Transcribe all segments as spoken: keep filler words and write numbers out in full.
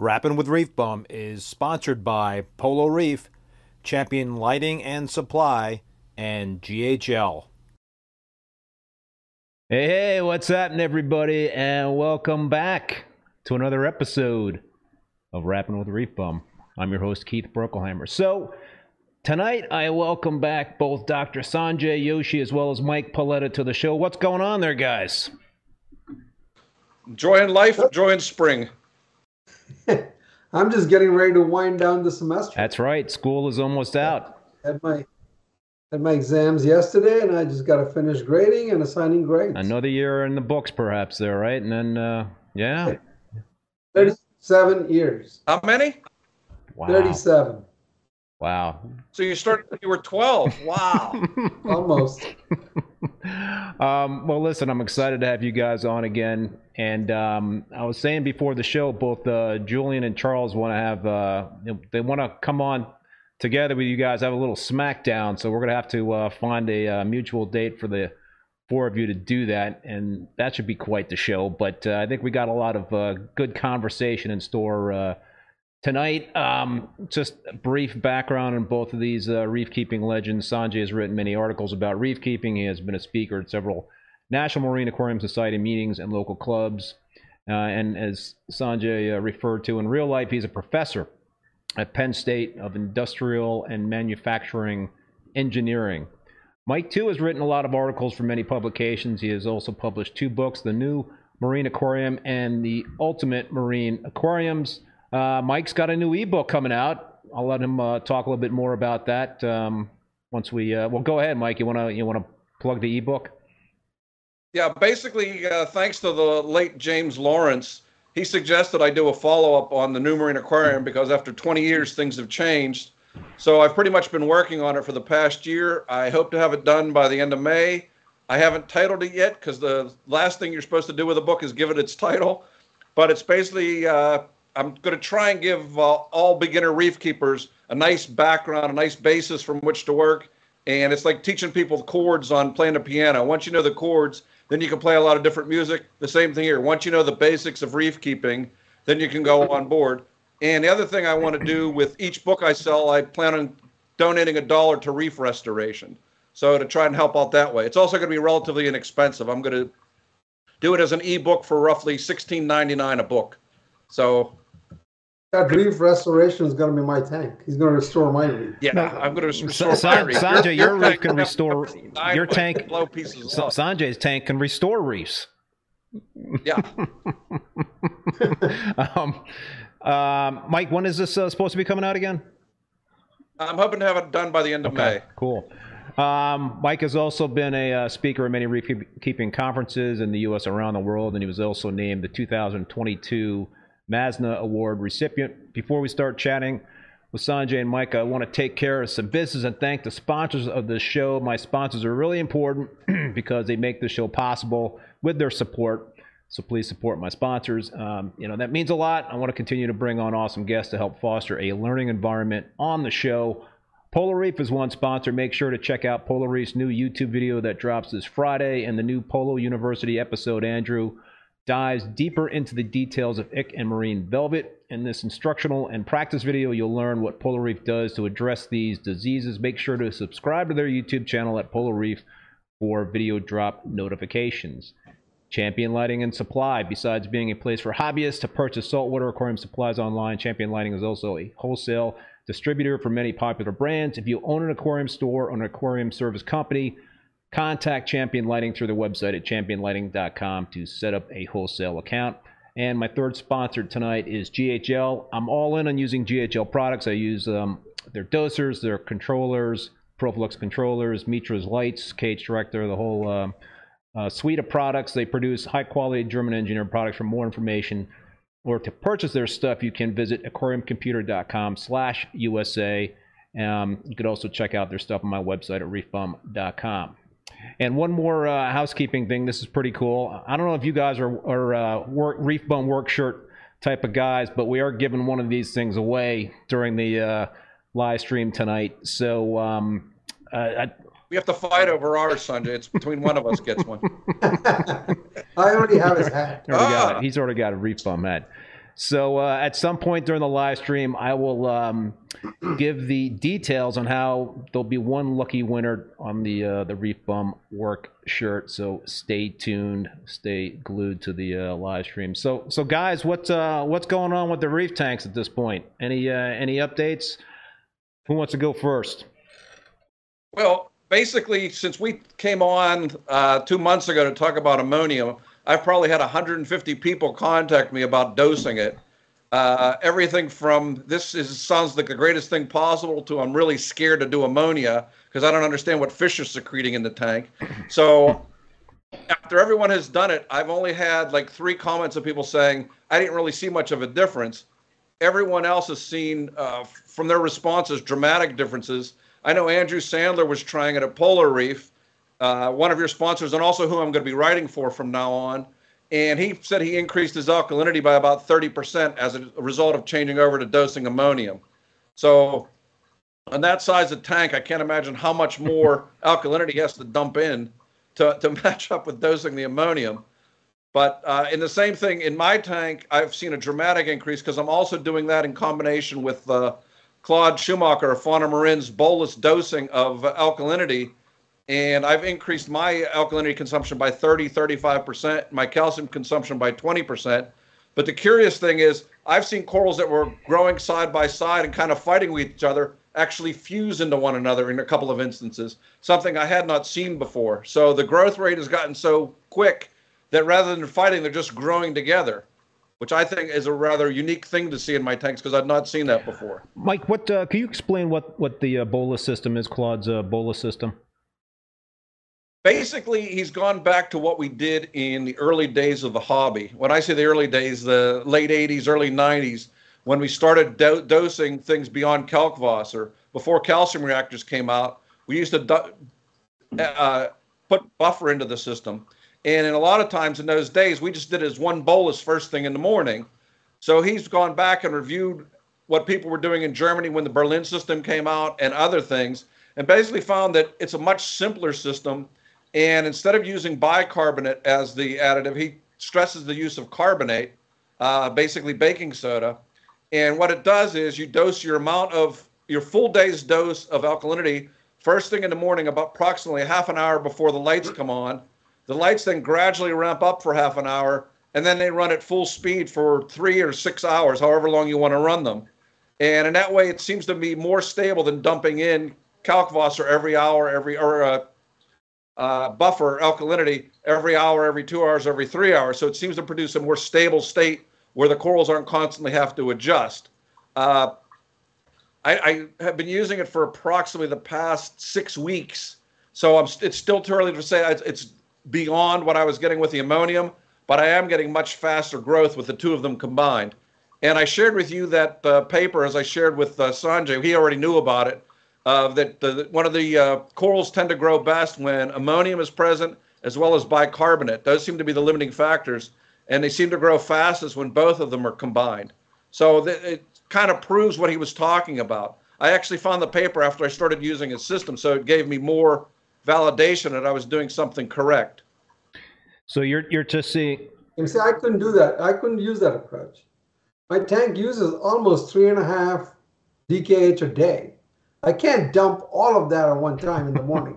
Rapping with Reef Bum is sponsored by Polo Reef, Champion Lighting and Supply, and G H L. Hey, hey, what's happening, everybody, and welcome back to another episode of Rapping with Reef Bum. I'm your host, Keith Berkelheimer. So, tonight I welcome back both Doctor Sanjay Yoshi as well as Mike Paletta to the show. What's going on there, guys? Joy in life, joy in spring. I'm just getting ready to wind down the semester. That's right. School is almost out. Had my had my exams yesterday, and I just got to finish grading and assigning grades. Another year in the books, perhaps, there, right? And then, uh, yeah. thirty-seven years. How many? Wow. thirty-seven. Wow. So you started when you were twelve. Wow. Almost. um, well, listen, I'm excited to have you guys on again. And um, I was saying before the show, both uh, Julian and Charles want to have, uh, they want to come on together with you guys, have a little smackdown. So we're going to have to uh, find a uh, mutual date for the four of you to do that. And that should be quite the show. But uh, I think we got a lot of uh, good conversation in store uh, tonight. Um, just a brief background on both of these uh, reef keeping legends. Sanjay has written many articles about reef keeping. He has been a speaker at several National Marine Aquarium Society meetings and local clubs. Uh, and as Sanjay uh, referred to, in real life, he's a professor at Penn State of Industrial and Manufacturing Engineering. Mike, too, has written a lot of articles for many publications. He has also published two books, The New Marine Aquarium and The Ultimate Marine Aquariums. Uh, Mike's got a new ebook coming out. I'll let him uh, talk a little bit more about that um, once we. Uh, well, go ahead, Mike. You want to you want to plug the ebook? Yeah, basically, uh, thanks to the late James Lawrence, he suggested I do a follow-up on the New Marine Aquarium because after twenty years, things have changed. So I've pretty much been working on it for the past year. I hope to have it done by the end of May. I haven't titled it yet because the last thing you're supposed to do with a book is give it its title. But it's basically, uh, I'm going to try and give uh, all beginner reef keepers a nice background, a nice basis from which to work. And it's like teaching people the chords on playing the piano. Once you know the chords, then you can play a lot of different music. The same thing here. Once you know the basics of reef keeping, then you can go on board. And the other thing I want to do with each book I sell, I plan on donating a dollar to reef restoration. So to try and help out that way. It's also going to be relatively inexpensive. I'm going to do it as an ebook for roughly sixteen ninety-nine a book. So that reef restoration is going to be my tank. He's going to restore my reef. Yeah, no, I'm going to restore Sa- my reef. Sanjay, your, your reef can restore your tank. Blow pieces Sa- Sanjay's tank can restore reefs. Yeah. um, um, Mike, when is this uh, supposed to be coming out again? I'm hoping to have it done by the end of okay, May. Cool. Um, Mike has also been a uh, speaker at many reef keeping conferences in the U S around the world, and he was also named the two thousand twenty-two Masna Award recipient. Before we start chatting with Sanjay and Mike, I want to take care of some business and thank the sponsors of this show. My sponsors are really important because they make this show possible with their support. So please support my sponsors. Um, you know, that means a lot. I want to continue to bring on awesome guests to help foster a learning environment on the show. Polo Reef is one sponsor. Make sure to check out Polo Reef's new YouTube video that drops this Friday, and the new Polo University episode, Andrew dives deeper into the details of ick and marine velvet. In this instructional and practice video, you'll learn what Polo Reef does to address these diseases. Make sure to subscribe to their YouTube channel at Polo Reef for video drop notifications. Champion Lighting and Supply. Besides being a place for hobbyists to purchase saltwater aquarium supplies online, Champion Lighting is also a wholesale distributor for many popular brands. If you own an aquarium store or an aquarium service company, contact Champion Lighting through their website at champion lighting dot com to set up a wholesale account. And my third sponsor tonight is G H L. I'm all in on using G H L products. I use um, their dosers, their controllers, Proflux controllers, Mitra's lights, K H Director, the whole um, uh, suite of products. They produce high-quality German-engineered products. For more information or to purchase their stuff, you can visit aquarium computer dot com slash U S A. Um, you could also check out their stuff on my website at reef bum dot com. And one more uh, housekeeping thing. This is pretty cool. I don't know if you guys are, are uh, work, Reef Bum work shirt type of guys, but we are giving one of these things away during the uh, live stream tonight. So um, uh, I, we have to fight over ours, Sanjay. It's between one of us gets one. I already have his hat. already got Ah. it. He's already got a Reef Bum hat. So uh, at some point during the live stream, I will um, give the details on how there'll be one lucky winner on the uh, the Reef Bum work shirt. So stay tuned, stay glued to the uh, live stream. So so guys, what's uh, what's going on with the reef tanks at this point? Any uh, any updates? Who wants to go first? Well, basically, since we came on uh, two months ago to talk about ammonium, I've probably had one hundred fifty people contact me about dosing it. Uh, everything from this is sounds like the greatest thing possible to I'm really scared to do ammonia because I don't understand what fish are secreting in the tank. So after everyone has done it, I've only had like three comments of people saying I didn't really see much of a difference. Everyone else has seen uh, from their responses dramatic differences. I know Andrew Sandler was trying it at Polar Reef, uh, one of your sponsors, and also who I'm going to be writing for from now on. And he said he increased his alkalinity by about thirty percent as a result of changing over to dosing ammonium. So on that size of tank, I can't imagine how much more alkalinity he has to dump in to, to match up with dosing the ammonium. But uh, in the same thing, in my tank, I've seen a dramatic increase because I'm also doing that in combination with uh, Claude Schumacher of Fauna Marin's bolus dosing of alkalinity. And I've increased my alkalinity consumption by thirty, thirty-five percent, my calcium consumption by twenty percent. But the curious thing is, I've seen corals that were growing side by side and kind of fighting with each other actually fuse into one another in a couple of instances, something I had not seen before. So the growth rate has gotten so quick that rather than fighting, they're just growing together, which I think is a rather unique thing to see in my tanks because I've not seen that before. Mike, what uh, can you explain what, what the uh, bolus system is, Claude's uh, bolus system? Basically, he's gone back to what we did in the early days of the hobby. When I say the early days, the late eighties, early nineties, when we started do dosing things beyond Kalkwasser, before calcium reactors came out, we used to do uh, put buffer into the system. And in a lot of times in those days, we just did it as one bolus first thing in the morning. So he's gone back and reviewed what people were doing in Germany when the Berlin system came out and other things, and basically found that it's a much simpler system. And instead of using bicarbonate as the additive, he stresses the use of carbonate, uh, basically baking soda. And what it does is you dose your amount of, your full day's dose of alkalinity first thing in the morning, about approximately half an hour before the lights come on. The lights then gradually ramp up for half an hour, and then they run at full speed for three or six hours, however long you want to run them. And in that way, it seems to be more stable than dumping in Kalkwasser every hour, every or uh, uh, buffer alkalinity every hour, every two hours, every three hours. So it seems to produce a more stable state where the corals aren't constantly have to adjust. Uh, I, I have been using it for approximately the past six weeks. So I'm, it's still too early to say it's, it's beyond what I was getting with the ammonium, but I am getting much faster growth with the two of them combined. And I shared with you that uh, paper, as I shared with uh, Sanjay, he already knew about it, uh, that the, one of the uh, corals tend to grow best when ammonium is present as well as bicarbonate. Those seem to be the limiting factors, and they seem to grow fastest when both of them are combined. So th it kind of proves what he was talking about. I actually found the paper after I started using his system, so it gave me more validation that I was doing something correct. So you're you're just seeing. You see, I couldn't do that. I couldn't use that approach. My tank uses almost three and a half D K H a day. I can't dump all of that at one time in the morning.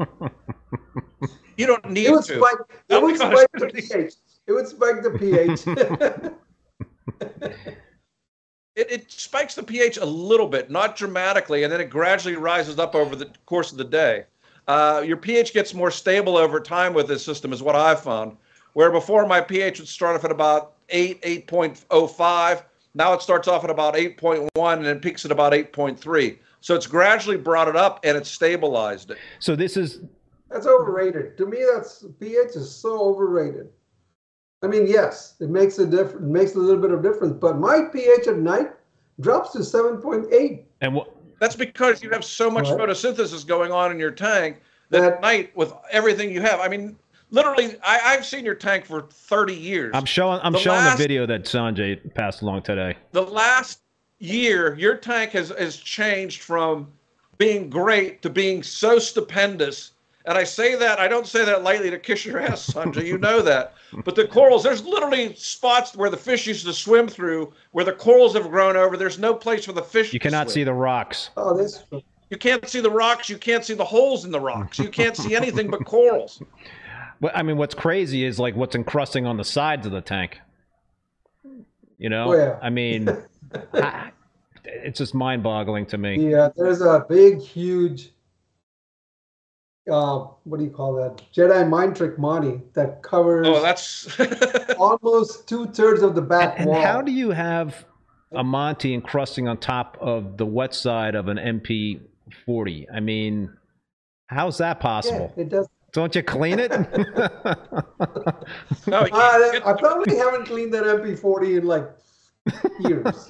You don't need it would to. Spike, it would spike the pH. It would spike the pH. It, it spikes the pH a little bit, not dramatically, and then it gradually rises up over the course of the day. Uh, your pH gets more stable over time with this system is what I've found. Where before my pH would start off at about eight, eight point oh five. Now it starts off at about eight point one and then peaks at about eight point three. So it's gradually brought it up and it's stabilized it. So this is... That's overrated. To me, that's pH is so overrated. I mean, yes, it makes a difference, makes a little bit of difference, but my pH at night drops to seven point eight. And what? That's because you have so much What? photosynthesis going on in your tank that, that at night, with everything you have, I mean, literally, I, I've seen your tank for thirty years. I'm showing. I'm the showing last, the video that Sanjay passed along today. The last year, your tank has has changed from being great to being so stupendous And I say that, I don't say that lightly to kiss your ass, Sanjay, you know that. But the corals, there's literally spots where the fish used to swim through, where the corals have grown over. There's no place for the fish You to cannot swim. see the rocks. Oh, this. You can't see the rocks. You can't see the holes in the rocks. You can't see anything but corals. Well, I mean, what's crazy is like what's encrusting on the sides of the tank. You know, Oh, yeah. I mean, I, it's just mind-boggling to me. Yeah, there's a big, huge. Uh, what do you call that? Jedi mind trick Monty that covers Oh, that's almost two thirds of the back And wall. how do you have a Monty encrusting on top of the wet side of an M P forty? I mean, how's that Yeah, possible? it does. Don't you clean it? no. You Uh, can't get- I probably haven't cleaned that M P forty in like years.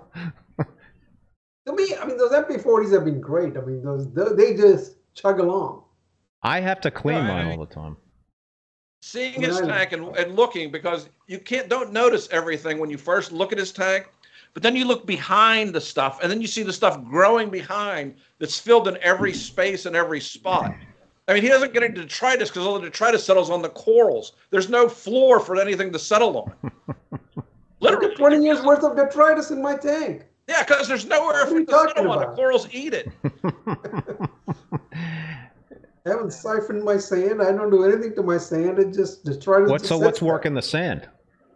To me, I mean, those M P forties have been great. I mean, those they just chug along. I have to clean No, I mine mean- all the time. Seeing his Right. tank and, and looking, because you can't don't notice everything when you first look at his tank, but then you look behind the stuff, and then you see the stuff growing behind that's filled in every space and every spot. I mean, he doesn't get into detritus because all the detritus settles on the corals. There's no floor for anything to settle on. Literally, twenty years worth of detritus in my tank. yeah, because there's nowhere What for are it you to talking settle on. The about? corals eat it. I haven't siphoned my sand. I don't do anything to my sand. It just detritus. What, just so sits what's there. working the sand?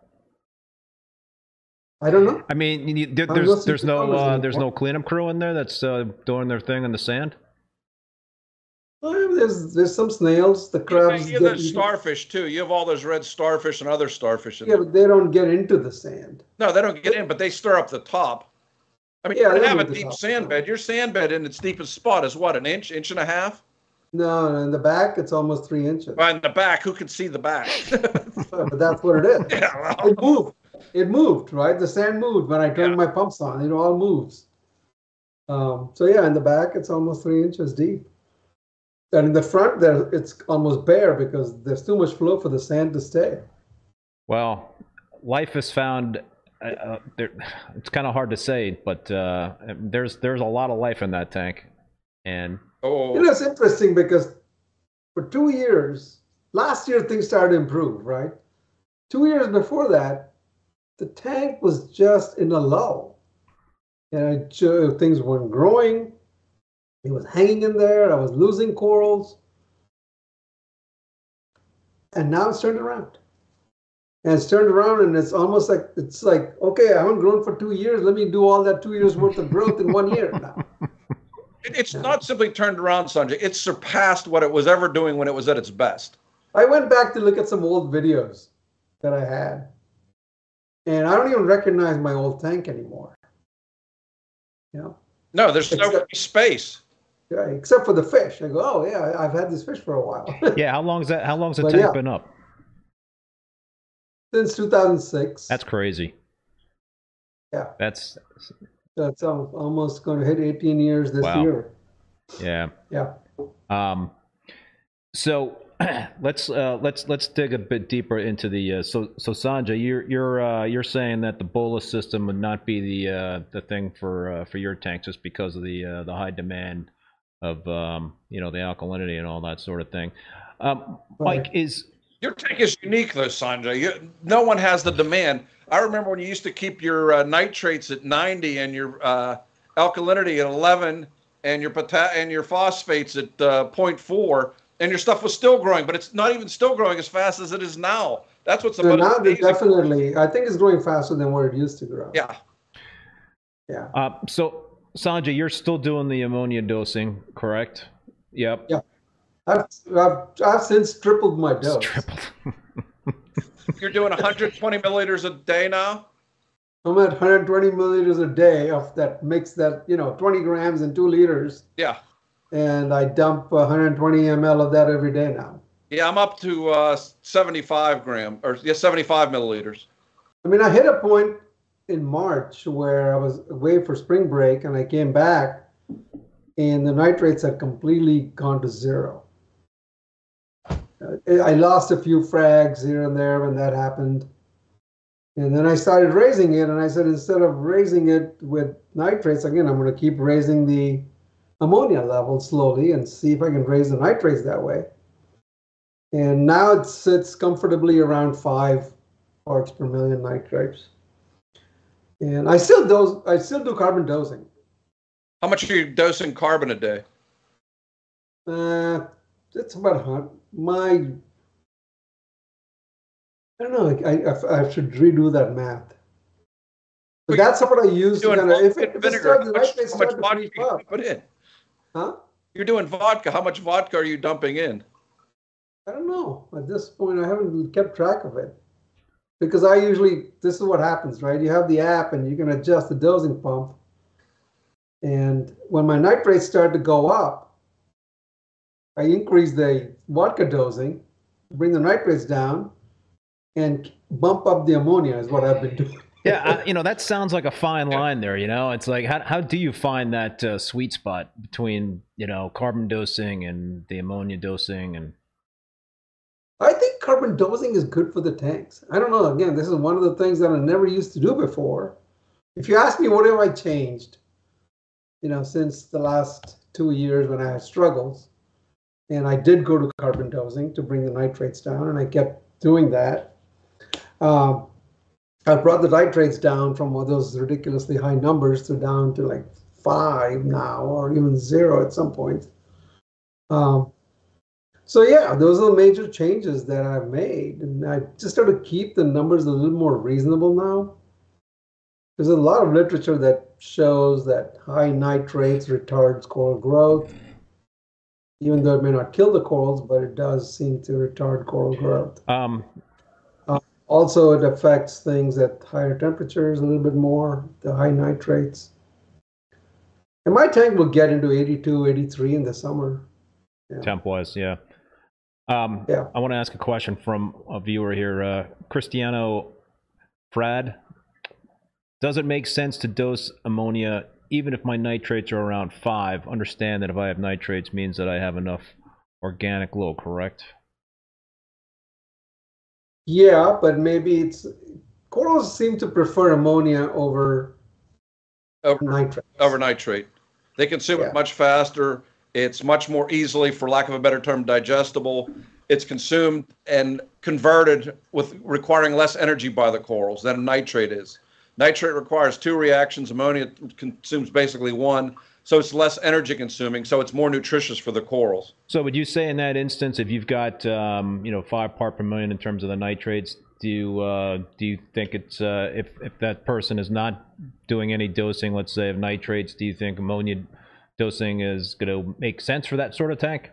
I don't know. I mean, you, there, I'm there's listening there's to no farmers uh, anymore. there's no cleanup crew in there that's uh, doing their thing in the sand. Well, there's there's some snails. The crabs You have get those eaten. starfish too. You have all those red starfish and other starfish in Yeah, there. but they don't get into the sand. No, they don't get in, but they stir up the top. I mean, Yeah, you they have a do the deep top. sand bed. Your sand bed in its deepest spot is what, an inch, inch and a half? No, in the back it's almost three inches. Well, in the back, who can see the back? But that's what it is. yeah, well, It moved. It moved, right? The sand moved when I turned Yeah. my pumps on. It all moves. Um, so yeah, in the back it's almost three inches deep. And in the front there it's almost bare because there's too much flow for the sand to stay. Well, life has found. Uh, uh, there, it's kind of hard to say, but uh, there's there's a lot of life in that tank, and oh, You know, it's interesting because for two years, last year things started to improve, right? Two years before that, the tank was just in a lull. And it, uh, things weren't growing. It was hanging in there. I was losing corals. And now it's turned around. And it's turned around and it's almost like, it's like, okay, I haven't grown for two years. Let me do all that two years worth of growth in one year now. it- it's not simply turned around, Sanjay. It's surpassed what it was ever doing when it was at its best. I went back to look at some old videos that I had. And I don't even recognize my old tank anymore. You know, No, there's no Except- free space. yeah, except for the fish. I go, oh yeah, I've had this fish for a while. yeah, how long's that? How long's the But tank yeah. been up? Since two thousand six. That's crazy. Yeah. That's That's al- almost going to hit eighteen years this Wow. year. yeah. Yeah. Um, so let's uh, let's let's dig a bit deeper into the uh, so so Sanjay, you're you're uh, you're saying that the bolus system would not be the uh, the thing for uh, for your tank just because of the uh, the high demand of um, you know the alkalinity and all that sort of thing. Um, Mike, Right. is Your tank is unique, though, Sanjay. You, no one has the demand. I remember when you used to keep your uh, nitrates at ninety and your uh, alkalinity at eleven and your pota- and your phosphates at uh, zero point four, and your stuff was still growing, but it's not even still growing as fast as it is now. That's what's So about now they amazing. definitely, I think it's growing faster than what it used to grow. Yeah. Yeah. uh, so Sanjay, you're still doing the ammonia dosing, correct? Yep. Yeah. I've, I've, I've since tripled my It's dose. tripled. You're doing one hundred twenty milliliters a day now? I'm at one hundred twenty milliliters a day of that mix that, you know, twenty grams and two liters. Yeah. And I dump one hundred twenty milliliters of that every day now. Yeah, I'm up to uh, seventy-five gram, or yeah, seventy-five milliliters. I mean, I hit a point in March where I was away for spring break and I came back and the nitrates had completely gone to zero. Uh, I lost a few frags here and there when that happened. And then I started raising it and I said, instead of raising it with nitrates, again, I'm going to keep raising the ammonia level slowly and see if I can raise the nitrates that way. And now it sits comfortably around five parts per million nitrates. And I still dose, I still do carbon dosing. How much are you dosing carbon a day? Uh, it's about hot. My, I don't know. I, I, I should redo that math. But that's what I use to kind of, if it, if it starts, the nitrates start to creep up. Put in. Huh? You're doing vodka. How much vodka are you dumping in? I don't know. At this point, I haven't kept track of it. Because I usually, this is what happens, right? You have the app and you can adjust the dosing pump. And when my nitrates start to go up, I increase the vodka dosing, bring the nitrates down, and bump up the ammonia is what I've been doing. Yeah, I, you know, that sounds like a fine line there, you know? It's like, how how do you find that uh, sweet spot between, you know, carbon dosing and the ammonia dosing? And I think carbon dosing is good for the tanks. I don't know. Again, this is one of the things that I never used to do before. If you ask me what have I changed, you know, since the last two years when I had struggles, and I did go to carbon dosing to bring the nitrates down, and I kept doing that. Um, I brought the nitrates down from all those ridiculously high numbers to down to like five now, or even zero at some point. Um, so yeah, those are the major changes that I've made, and I just try to keep the numbers a little more reasonable now. There's a lot of literature that shows that high nitrates retards coral growth, even though it may not kill the corals, but it does seem to retard coral growth. um, Uh, also, it affects things at higher temperatures a little bit more, the high nitrates. And my tank will get into eighty-two, eighty-three in the summer. Yeah. temp-wise, yeah. Um, Yeah. I want to ask a question from a viewer here. Uh, Cristiano Frad. Does it make sense to dose ammonia even if my nitrates are around five? Understand that if I have nitrates means that I have enough organic low, correct? Yeah, but maybe it's corals seem to prefer ammonia over Over, nitrate. over nitrate. They consume Yeah. it much faster. It's much more easily, for lack of a better term, digestible. It's consumed and converted with requiring less energy by the corals than nitrate is. Nitrate requires two reactions. Ammonia consumes basically one, so it's less energy consuming, so it's more nutritious for the corals. So would you say in that instance, if you've got um, you know five part per million in terms of the nitrates, do you uh, do you think it's uh, if if that person is not doing any dosing, let's say of nitrates, do you think ammonia dosing is going to make sense for that sort of tank?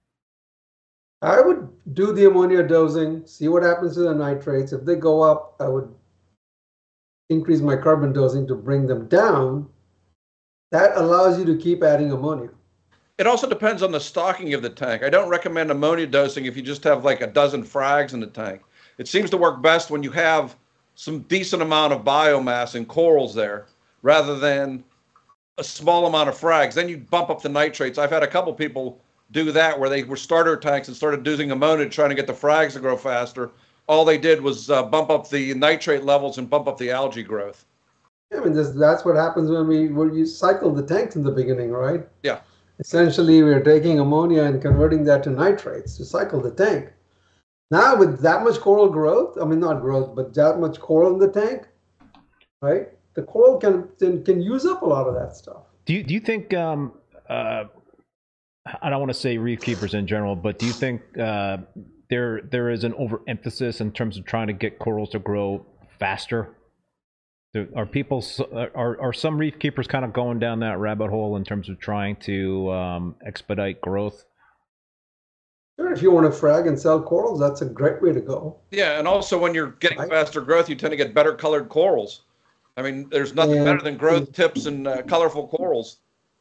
I would do the ammonia dosing, see what happens to the nitrates. If they go up, I would increase my carbon dosing to bring them down. That allows you to keep adding ammonia. It also depends on the stocking of the tank. I don't recommend ammonia dosing if you just have like a dozen frags in the tank. It seems to work best when you have some decent amount of biomass and corals there, rather than a small amount of frags. Then you bump up the nitrates. I've had a couple people do that where they were starter tanks and started using ammonia trying to get the frags to grow faster. All they did was uh, bump up the nitrate levels and bump up the algae growth. I mean, this, that's what happens when we when you cycle the tanks in the beginning, right? Yeah. Essentially, we're taking ammonia and converting that to nitrates to cycle the tank. Now, with that much coral growth, I mean, not growth, but that much coral in the tank, right? The coral can can, can use up a lot of that stuff. Do you do you think? Um, uh, I don't want to say reef keepers in general, but do you think uh, there there is an overemphasis in terms of trying to get corals to grow faster? Do, are people are are some reef keepers kind of going down that rabbit hole in terms of trying to um, expedite growth? Sure, if you want to frag and sell corals, that's a great way to go. Yeah, and also when you're getting Right. faster growth, you tend to get better colored corals. I mean, there's nothing And- better than growth tips and uh, colorful corals.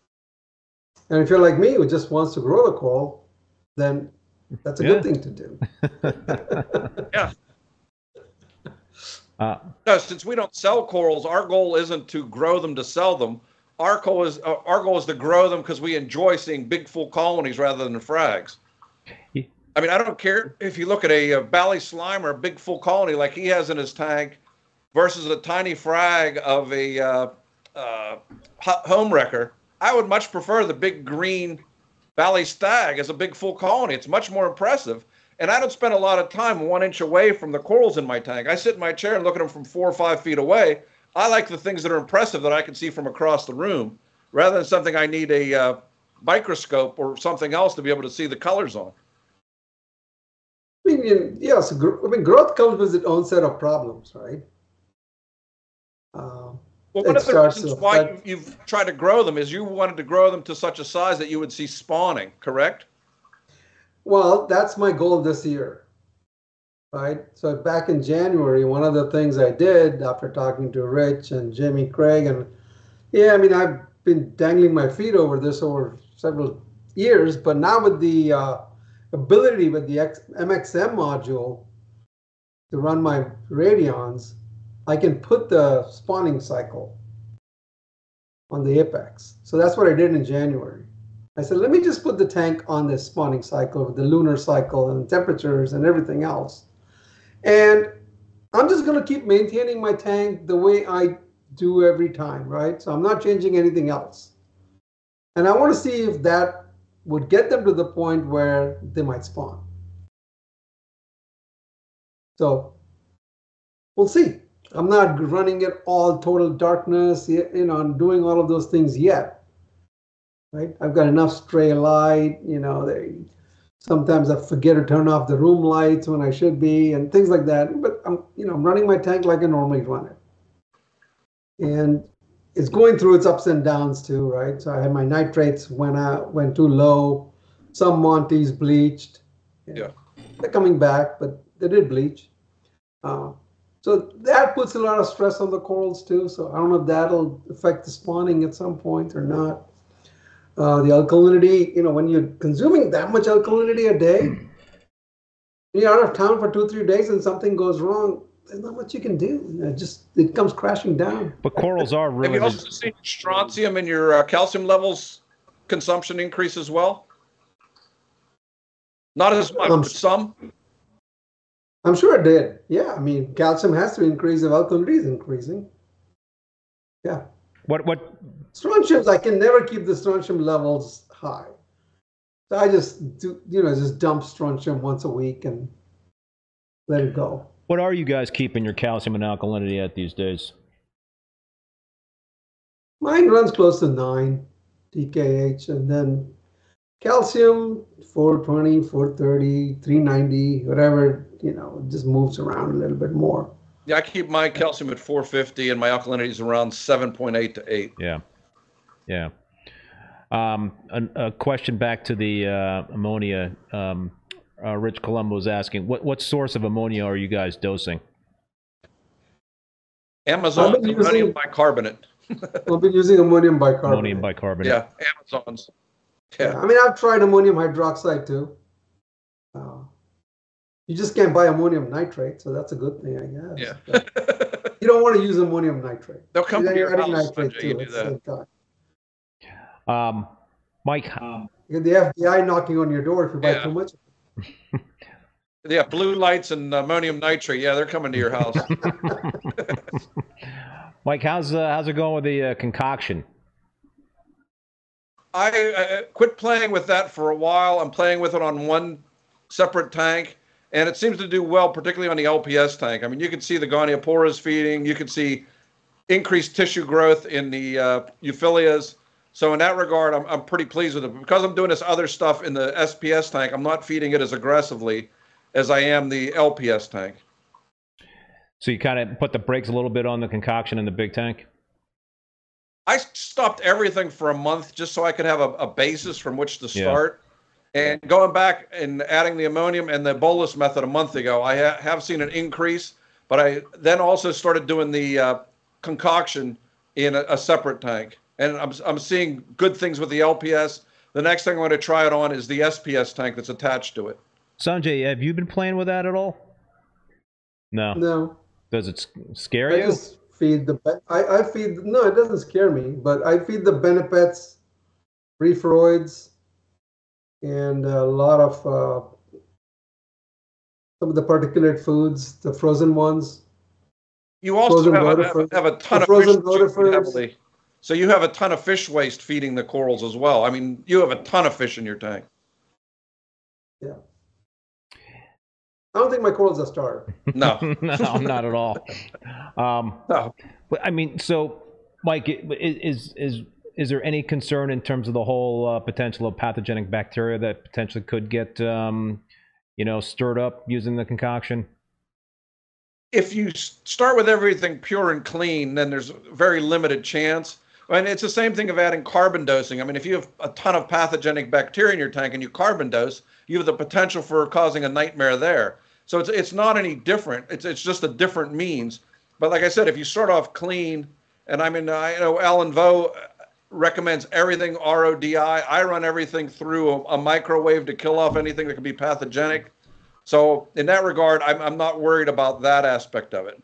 And if you're like me, who just wants to grow the coral, then that's a Yeah. good thing to do. Yeah. Uh, No, since we don't sell corals, our goal isn't to grow them to sell them. Our goal is uh, our goal is to grow them because we enjoy seeing big full colonies rather than frags. Yeah. I mean, I don't care if you look at a, a Bally Slime or a big full colony like he has in his tank versus a tiny frag of a uh, uh, home wrecker. I would much prefer the big green Valley Stag as a big full colony. It's much more impressive. And I don't spend a lot of time one inch away from the corals in my tank. I sit in my chair and look at them from four or five feet away. I like the things that are impressive that I can see from across the room, rather than something I need a uh, microscope or something else to be able to see the colors on. I mean, yes, I mean, growth comes with its own set of problems, right? Uh, well, one of the reasons why you, you've tried to grow them is you wanted to grow them to such a size that you would see spawning, correct? Well, that's my goal this year, right? So back in January, one of the things I did after talking to Rich and Jimmy Craig, and yeah, I mean, I've been dangling my feet over this over several years, but now with the uh, ability with the X M X M module to run my radions, I can put the spawning cycle on the apex. So that's what I did in January. I said, let me just put the tank on this spawning cycle with the lunar cycle and temperatures and everything else. And I'm just going to keep maintaining my tank the way I do every time, right? So I'm not changing anything else. And I want to see if that would get them to the point where they might spawn. So we'll see. I'm not running it all total darkness, you know, I'm doing all of those things yet. Right? I've got enough stray light, you know, they, sometimes I forget to turn off the room lights when I should be and things like that. But I'm, you know, I'm running my tank like I normally run it. And it's going through its ups and downs too, right? So I had my nitrates went out, went too low. Some Montes bleached. Yeah. They're coming back, but they did bleach. Uh, so that puts a lot of stress on the corals too. So I don't know if that'll affect the spawning at some point or not. Uh, the alkalinity, you know, when you're consuming that much alkalinity a day, you're out of town for two, three days and something goes wrong, there's not much you can do. It just, it comes crashing down. But corals are really... Have you also seen strontium in your uh, calcium levels consumption increase as well? Not as much, um, but some? I'm sure it did. Yeah, I mean, calcium has to increase if alkalinity is increasing. Yeah. What, what... Strontiums, I can never keep the strontium levels high. So I just do, you know, just dump strontium once a week and let it go. What are you guys keeping your calcium and alkalinity at these days? Mine runs close to nine D K H, and then calcium four twenty, four thirty, three ninety, whatever, you know, it just moves around a little bit more. Yeah, I keep my calcium at four fifty and my alkalinity is around seven point eight to eight. Yeah. Yeah. Um, a, a question back to the uh, ammonia. Um, uh, Rich Colombo was asking, what, what source of ammonia are you guys dosing? Amazon ammonium bicarbonate. I've been using ammonium bicarbonate. Ammonium bicarbonate. Yeah, Amazon's. Yeah. yeah. I mean, I've tried ammonium hydroxide too. Uh, you just can't buy ammonium nitrate, so that's a good thing, I guess. Yeah. You don't want to use ammonium nitrate. They'll come to your house, nitrate Sanjay, too, you do that. Um, Mike, um, you get the F B I knocking on your door if you buy yeah. too much. Yeah, blue lights and ammonium nitrate. Yeah, they're coming to your house. Mike, how's uh, how's it going with the uh, concoction? I, I quit playing with that for a while. I'm playing with it on one separate tank, and it seems to do well, particularly on the L P S tank. I mean, you can see the Gonioporas feeding. You can see increased tissue growth in the uh, euphyllias. So in that regard, I'm, I'm pretty pleased with it. Because I'm doing this other stuff in the S P S tank, I'm not feeding it as aggressively as I am the L P S tank. So you kind of put the brakes a little bit on the concoction in the big tank? I stopped everything for a month just so I could have a, a basis from which to start. Yeah. And going back and adding the ammonium and the bolus method a month ago, I ha have seen an increase. But I then also started doing the uh, concoction in a, a separate tank. And I'm, I'm seeing good things with the L P S. The next thing I'm going to try it on is the S P S tank that's attached to it. Sanjay, have you been playing with that at all? No. No. Does it scare I you? Just feed the. I, I feed. No, it doesn't scare me. But I feed the Benepets, Reefroids, and a lot of uh, some of the particulate foods, the frozen ones. You also have a, have, have a ton of frozen fish heavily. So you have a ton of fish waste feeding the corals as well. I mean, you have a ton of fish in your tank. Yeah. I don't think my corals are starved. No. No, not at all. Um, No. But I mean, so Mike, is is is there any concern in terms of the whole uh, potential of pathogenic bacteria that potentially could get um, you know, stirred up using the concoction? If you start with everything pure and clean, then there's a very limited chance. And it's the same thing of adding carbon dosing. I mean, if you have a ton of pathogenic bacteria in your tank and you carbon dose, you have the potential for causing a nightmare there. So it's it's not any different. It's it's just a different means. But like I said, if you start off clean, and I mean, I know Alan Vo recommends everything R O D I. I run everything through a, a microwave to kill off anything that could be pathogenic. So in that regard, I'm I'm not worried about that aspect of it.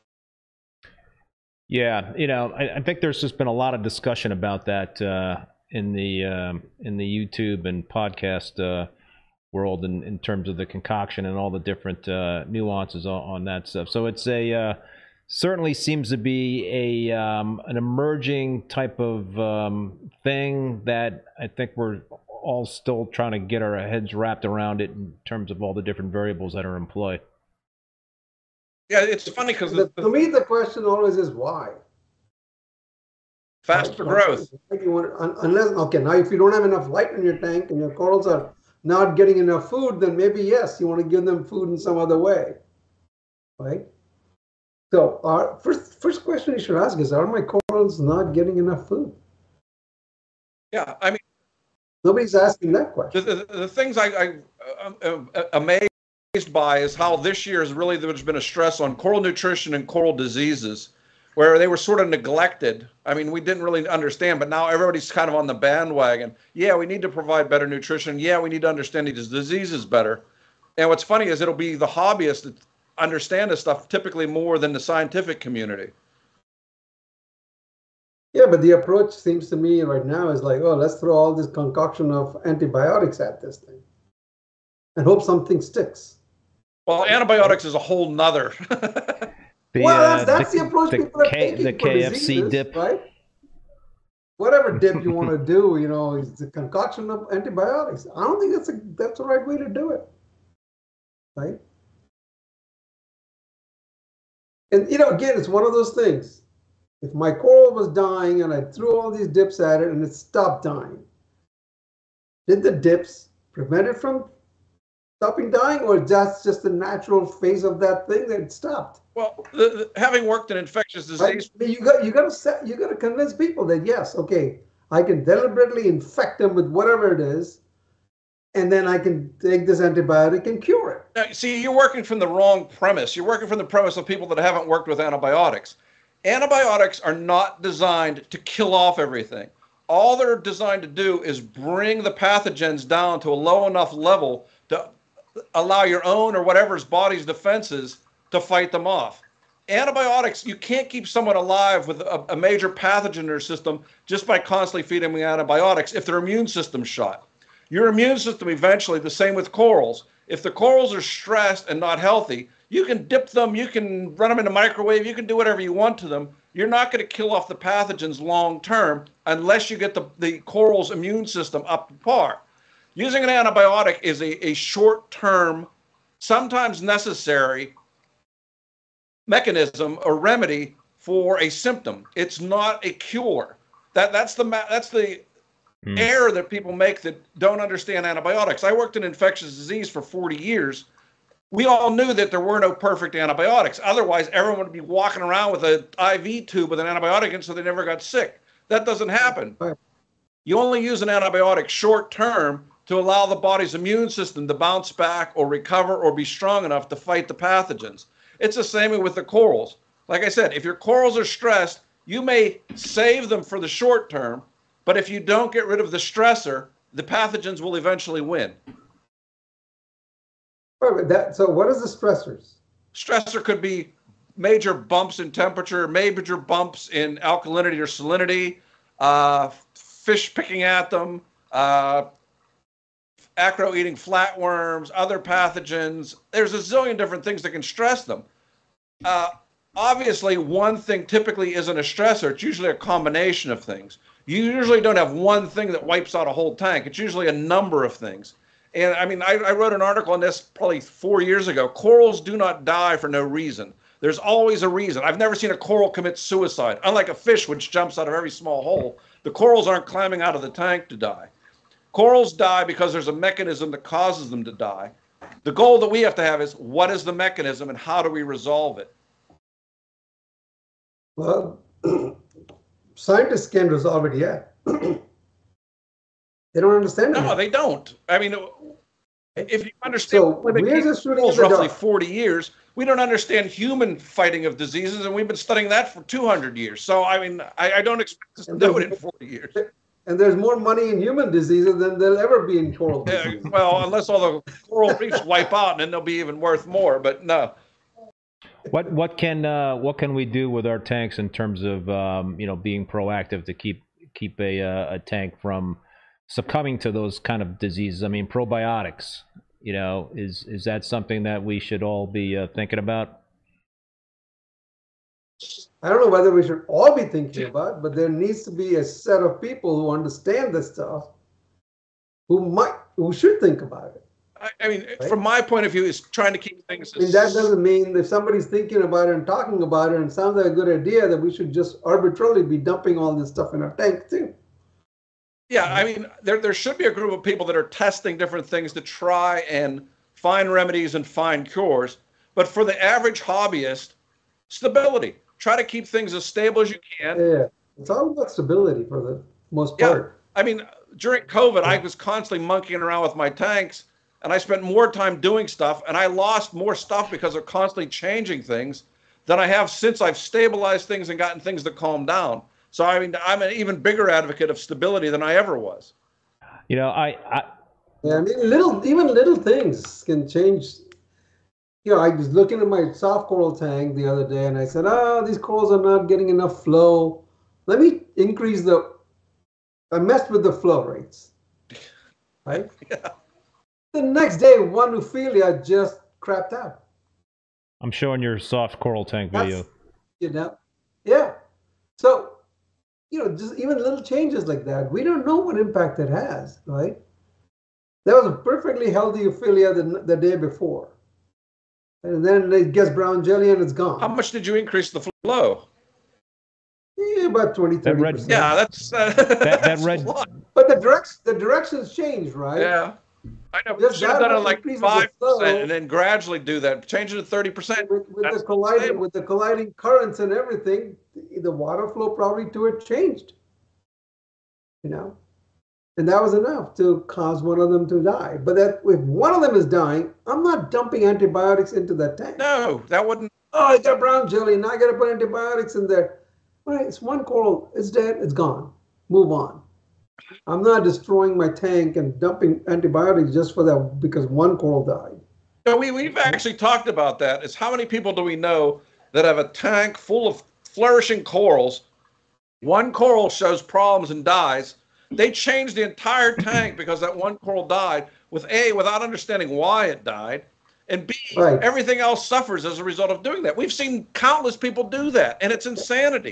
Yeah, you know, I, I think there's just been a lot of discussion about that uh, in the um, in the YouTube and podcast uh, world, in, in terms of the concoction and all the different uh, nuances on, on that stuff. So it's a uh, certainly seems to be a um, an emerging type of um, thing that I think we're all still trying to get our heads wrapped around it in terms of all the different variables that are in play. Yeah, it's funny because to me the question always is why. Faster growth. Like you want, unless okay, now if you don't have enough light in your tank and your corals are not getting enough food, then maybe yes, you want to give them food in some other way, right? So our first first question you should ask is: are my corals not getting enough food? Yeah, I mean, nobody's asking that question. The, the, the things I, I am amazed by is how this year has really there's been a stress on coral nutrition and coral diseases, where they were sort of neglected. I mean, we didn't really understand, but now everybody's kind of on the bandwagon. Yeah, we need to provide better nutrition. Yeah, we need to understand these diseases better. And what's funny is it'll be the hobbyists that understand this stuff typically more than the scientific community. Yeah, but the approach seems to me right now is like, oh, let's throw all this concoction of antibiotics at this thing and hope something sticks. Well, antibiotics is a whole nother. The, well, that's, uh, that's the, the approach the people are K, taking the for K F C diseases, dip, right? Whatever dip you want to do, you know, is the concoction of antibiotics. I don't think that's a that's the right way to do it, right? And you know, again, it's one of those things. If my coral was dying and I threw all these dips at it and it stopped dying, did the dips prevent it from stopping dying, or that's just the natural phase of that thing that it stopped? Well, the, the, having worked in infectious disease, right? you got you got to set, you got to convince people that yes, okay, I can deliberately infect them with whatever it is, and then I can take this antibiotic and cure it. Now, see, you're working from the wrong premise. You're working from the premise of people that haven't worked with antibiotics. Antibiotics are not designed to kill off everything. All they're designed to do is bring the pathogens down to a low enough level to allow your own or whatever's body's defenses to fight them off. Antibiotics, you can't keep someone alive with a, a major pathogen in their system just by constantly feeding them antibiotics if their immune system's shot. Your immune system eventually, the same with corals. If the corals are stressed and not healthy, you can dip them, you can run them in a microwave, you can do whatever you want to them. You're not going to kill off the pathogens long term unless you get the, the coral's immune system up to par. Using an antibiotic is a, a short-term, sometimes necessary mechanism or remedy for a symptom. It's not a cure. That that's the that's the mm. error that people make that don't understand antibiotics. I worked in infectious disease for forty years. We all knew that there were no perfect antibiotics. Otherwise, everyone would be walking around with an I V tube with an antibiotic in so they never got sick. That doesn't happen. You only use an antibiotic short term to allow the body's immune system to bounce back or recover or be strong enough to fight the pathogens. It's the same way with the corals. Like I said, if your corals are stressed, you may save them for the short term, but if you don't get rid of the stressor, the pathogens will eventually win. That, so what is the stressors? Stressor could be major bumps in temperature, major bumps in alkalinity or salinity, uh, fish picking at them, uh, acro eating flatworms, other pathogens. There's a zillion different things that can stress them. Uh, obviously one thing typically isn't a stressor. It's usually a combination of things. You usually don't have one thing that wipes out a whole tank. It's usually a number of things. And I mean, I, I wrote an article on this probably four years ago. Corals do not die for no reason. There's always a reason. I've never seen a coral commit suicide. Unlike a fish, which jumps out of every small hole, the corals aren't climbing out of the tank to die. Corals die because there's a mechanism that causes them to die. The goal that we have to have is, what is the mechanism and how do we resolve it? Well, scientists can resolve it yet. They don't understand it. No, yet. they don't. I mean, if you understand, So we've been we're keeping just shooting corals in the roughly dark. forty years. We don't understand human fighting of diseases, and we've been studying that for two hundred years. So, I mean, I, I don't expect us to And do then- it in forty years. And there's more money in human diseases than there'll ever be in coral Yeah, disease. well, unless all the coral reefs wipe out, and then they'll be even worth more. But no. What what can uh, what can we do with our tanks in terms of um, you know being proactive to keep keep a uh, a tank from succumbing to those kind of diseases? I mean, probiotics. You know, is is that something that we should all be uh, thinking about? I don't know whether we should all be thinking about, but there needs to be a set of people who understand this stuff, who might, who should think about it. I, I mean, from my point of view, is trying to keep things. I mean, that doesn't mean if somebody's thinking about it and talking about it and sounds like a good idea that we should just arbitrarily be dumping all this stuff in our tank too. Yeah, I mean, there there should be a group of people that are testing different things to try and find remedies and find cures. But for the average hobbyist, stability. Try to keep things as stable as you can. Yeah, it's all about stability for the most Yeah. part. I mean, during COVID, I was constantly monkeying around with my tanks, and I spent more time doing stuff, and I lost more stuff because of constantly changing things than I have since I've stabilized things and gotten things to calm down. So, I mean, I'm an even bigger advocate of stability than I ever was. You know, I, I Yeah, I mean, little, even little things can change. You know, I was looking at my soft coral tank the other day and I said, oh, these corals are not getting enough flow. Let me increase the, I messed with the flow rates, right? Yeah. The next day, one Ophelia just crapped out. I'm showing your soft coral tank That's- video. You know? Yeah. So, you know, just even little changes like that, we don't know what impact it has, right? That was a perfectly healthy Ophelia the, the day before. And then it gets brown jelly and it's gone. How much did you increase the flow? Yeah, about twenty, That thirty red- percent. Yeah, that's uh, that that's a red- lot. But the direct the directions change, right? Yeah, I know. Just You should have that done it much like increase of the five flow. percent, and then gradually do that. Change it to thirty percent. With, with That's the colliding stable. with the colliding currents and everything, the, the water flow probably to it changed. You know, and that was enough to cause one of them to die. But that if one of them is dying, I'm not dumping antibiotics into that tank. No, that wouldn't. Oh, I got brown jelly. Now I got to put antibiotics in there. Right, it's one coral. It's dead. It's gone. Move on. I'm not destroying my tank and dumping antibiotics just for that because one coral died. No, we we've actually talked about that. Is how many people do we know that have a tank full of flourishing corals? One coral shows problems and dies. They change the entire tank because that one coral died. With A, without understanding why it died, and B, Right. everything else suffers as a result of doing that. We've seen countless people do that, and it's insanity.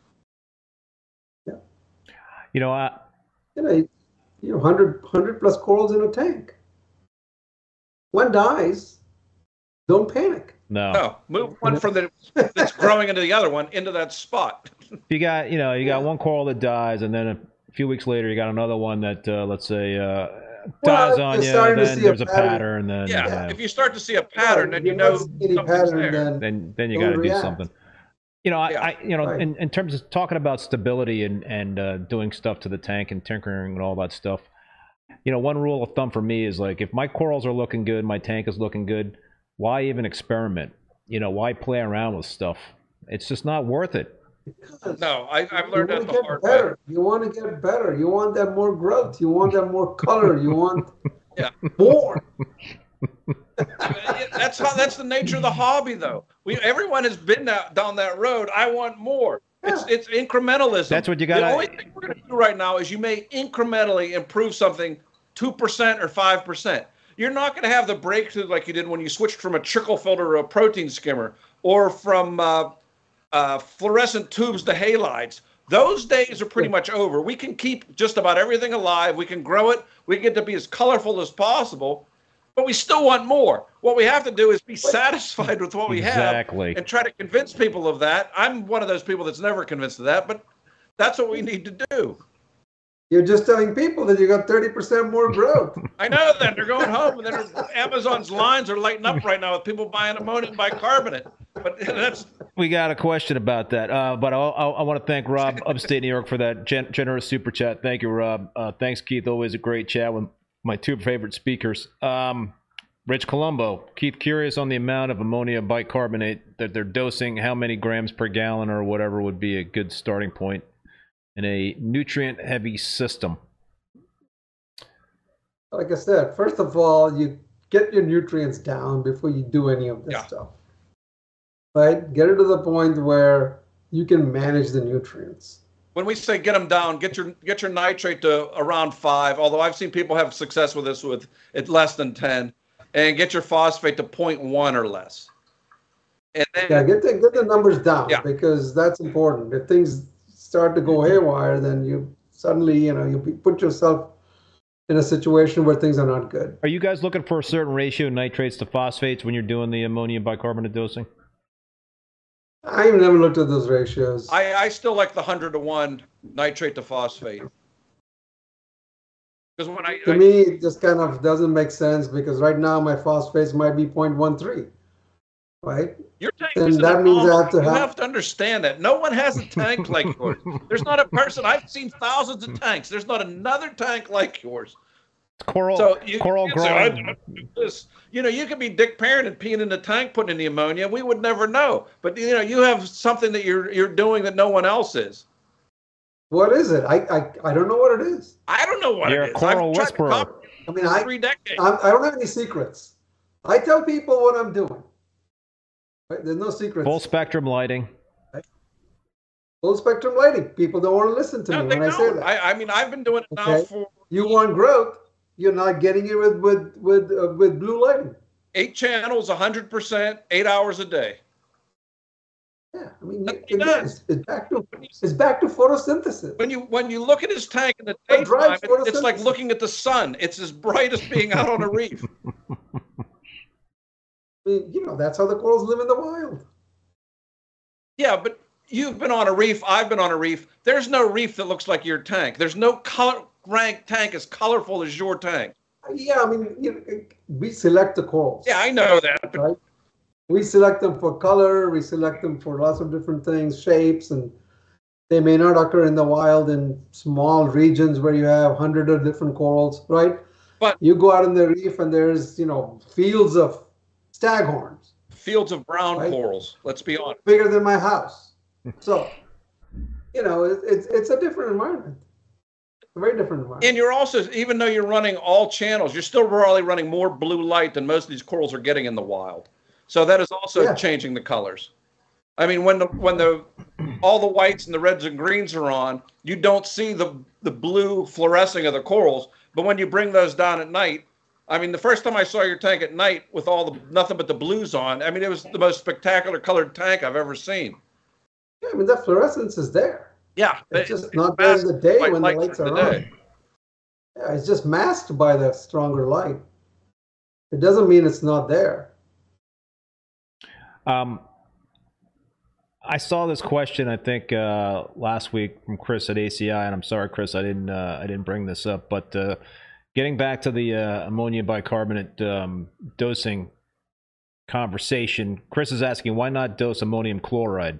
You know, I, You know, you know, one hundred, one hundred plus corals in a tank. One dies, don't panic. no. No, move one from the that's growing into the other one into that spot. You got, you know, you got one coral that dies, and then a few weeks later, you got another one that, uh, let's say, uh, Well, dies on you're you. starting to Then see a there's a pattern. pattern. Then, Yeah, yeah, if you start to see a pattern, then Right, you if know not seeing any something's pattern, there. then then then you don't got to do react. something. You know, I, Yeah. I you know, Right. in, in terms of talking about stability and and uh, doing stuff to the tank and tinkering and all that stuff. You know, one rule of thumb for me is like, if my corals are looking good, my tank is looking good, why even experiment? You know, why play around with stuff? It's just not worth it. because No, I, I've you learned want that to the get hard way. better. You want to get better. You want that more growth. You want that more color. You want Yeah. more. That's how. That's the nature of the hobby, though. We everyone has been that, down that road. I want more. It's it's incrementalism. That's what you The gotta- only thing we're going to do right now is you may incrementally improve something two percent or five percent. You're not going to have the breakthrough like you did when you switched from a trickle filter to a protein skimmer, or from uh, uh, fluorescent tubes to halides. Those days are pretty much over. We can keep just about everything alive. We can grow it. We can get to be as colorful as possible, but we still want more. What we have to do is be satisfied with what we Exactly. have and try to convince people of that. I'm one of those people that's never convinced of that, but that's what we need to do. You're just telling people that you got thirty percent more growth. I know that. They're going home, and then Amazon's lines are lighting up right now with people buying ammonium bicarbonate. But that's We got a question about that, uh, but I'll, I'll, I want to thank Rob, upstate New York, for that gen- generous super chat. Thank you, Rob. Uh, thanks, Keith. Always a great chat with my two favorite speakers. Um, Rich Colombo. Keith, curious on the amount of ammonium bicarbonate that they're dosing. How many grams per gallon or whatever would be a good starting point in a nutrient-heavy system? Like I said, first of all, you get your nutrients down before you do any of this Yeah. stuff. Right? Get it to the point where you can manage the nutrients. when we say get them down, get your get your nitrate to around five. Although I've seen people have success with this with it less than ten, and get your phosphate to zero point one or less. And then, Yeah, get the get the numbers down Yeah. because that's important. If things start to go haywire, then you suddenly, you know, you put yourself in a situation where things are not good. Are you guys looking for a certain ratio of nitrates to phosphates when you're doing the ammonium bicarbonate dosing? I've never looked at those ratios. I, I still like the hundred to one nitrate to phosphate. Because when I, to I me, it just kind of doesn't make sense because right now my phosphates might be zero point one three, right? your tank And is an that means I anomaly. have to you have- have to understand that no one has a tank like yours. There's not a person. I've seen thousands of tanks. There's not another tank like yours. Coral, So you coral you can't say, "I growing. don't do this." You know, you could be Dick Parent and peeing in the tank, putting in the ammonia. We would never know. But you know, you have something that you're you're doing that no one else is. What is it? I I, I don't know what it is. I don't know what You're it a is. coral I've tried to whisperer. copy I mean, for I three decades. I'm, I don't have any secrets. I tell people what I'm doing. Right? There's no secrets. Full spectrum lighting. Full spectrum lighting. People don't want to listen to no, me they when I say don't. that. I, I mean, I've been doing it now Okay. for You want growth, you're not getting it with with with uh, with blue lighting. eight channels, one hundred percent, eight hours a day. Yeah, I mean, But it, he again, does. it's, it's back to it's back to photosynthesis. When you when you look at his tank in the What drives daytime, it, it's like photosynthesis? looking at the sun. It's as bright as being out on a reef. I mean, you know, that's how the corals live in the wild. Yeah, but you've been on a reef. I've been on a reef. There's no reef that looks like your tank. There's no color rank tank as colorful as your tank. Yeah, I mean, you know, we select the corals. Yeah, I know that. But Right? We select them for color. We select them for lots of different things, shapes, and they may not occur in the wild in small regions where you have hundreds of different corals, right? But- you go out in the reef and there's, you know, fields of staghorns, fields of brown Right. corals. Let's be honest. bigger than my house. So, you know, it, it's it's a different environment. A very different environment. And you're also, even though you're running all channels, you're still probably running more blue light than most of these corals are getting in the wild. So that is also Yeah. changing the colors. I mean, when the when the all the whites and the reds and greens are on, you don't see the the blue fluorescing of the corals. But when you bring those down at night, I mean, the first time I saw your tank at night with all the nothing but the blues on, I mean, it was the most spectacular colored tank I've ever seen. Yeah, I mean, that fluorescence is there. Yeah, It's it- just not there in the day white when the light lights during are the on. day. Yeah, it's just masked by the stronger light. It doesn't mean it's not there. Um, I saw this question, I think, uh, last week from Chris at A C I, and I'm sorry, Chris, I didn't, uh, I didn't bring this up, but uh, getting back to the uh, ammonium bicarbonate um, dosing conversation, Chris is asking, why not dose ammonium chloride?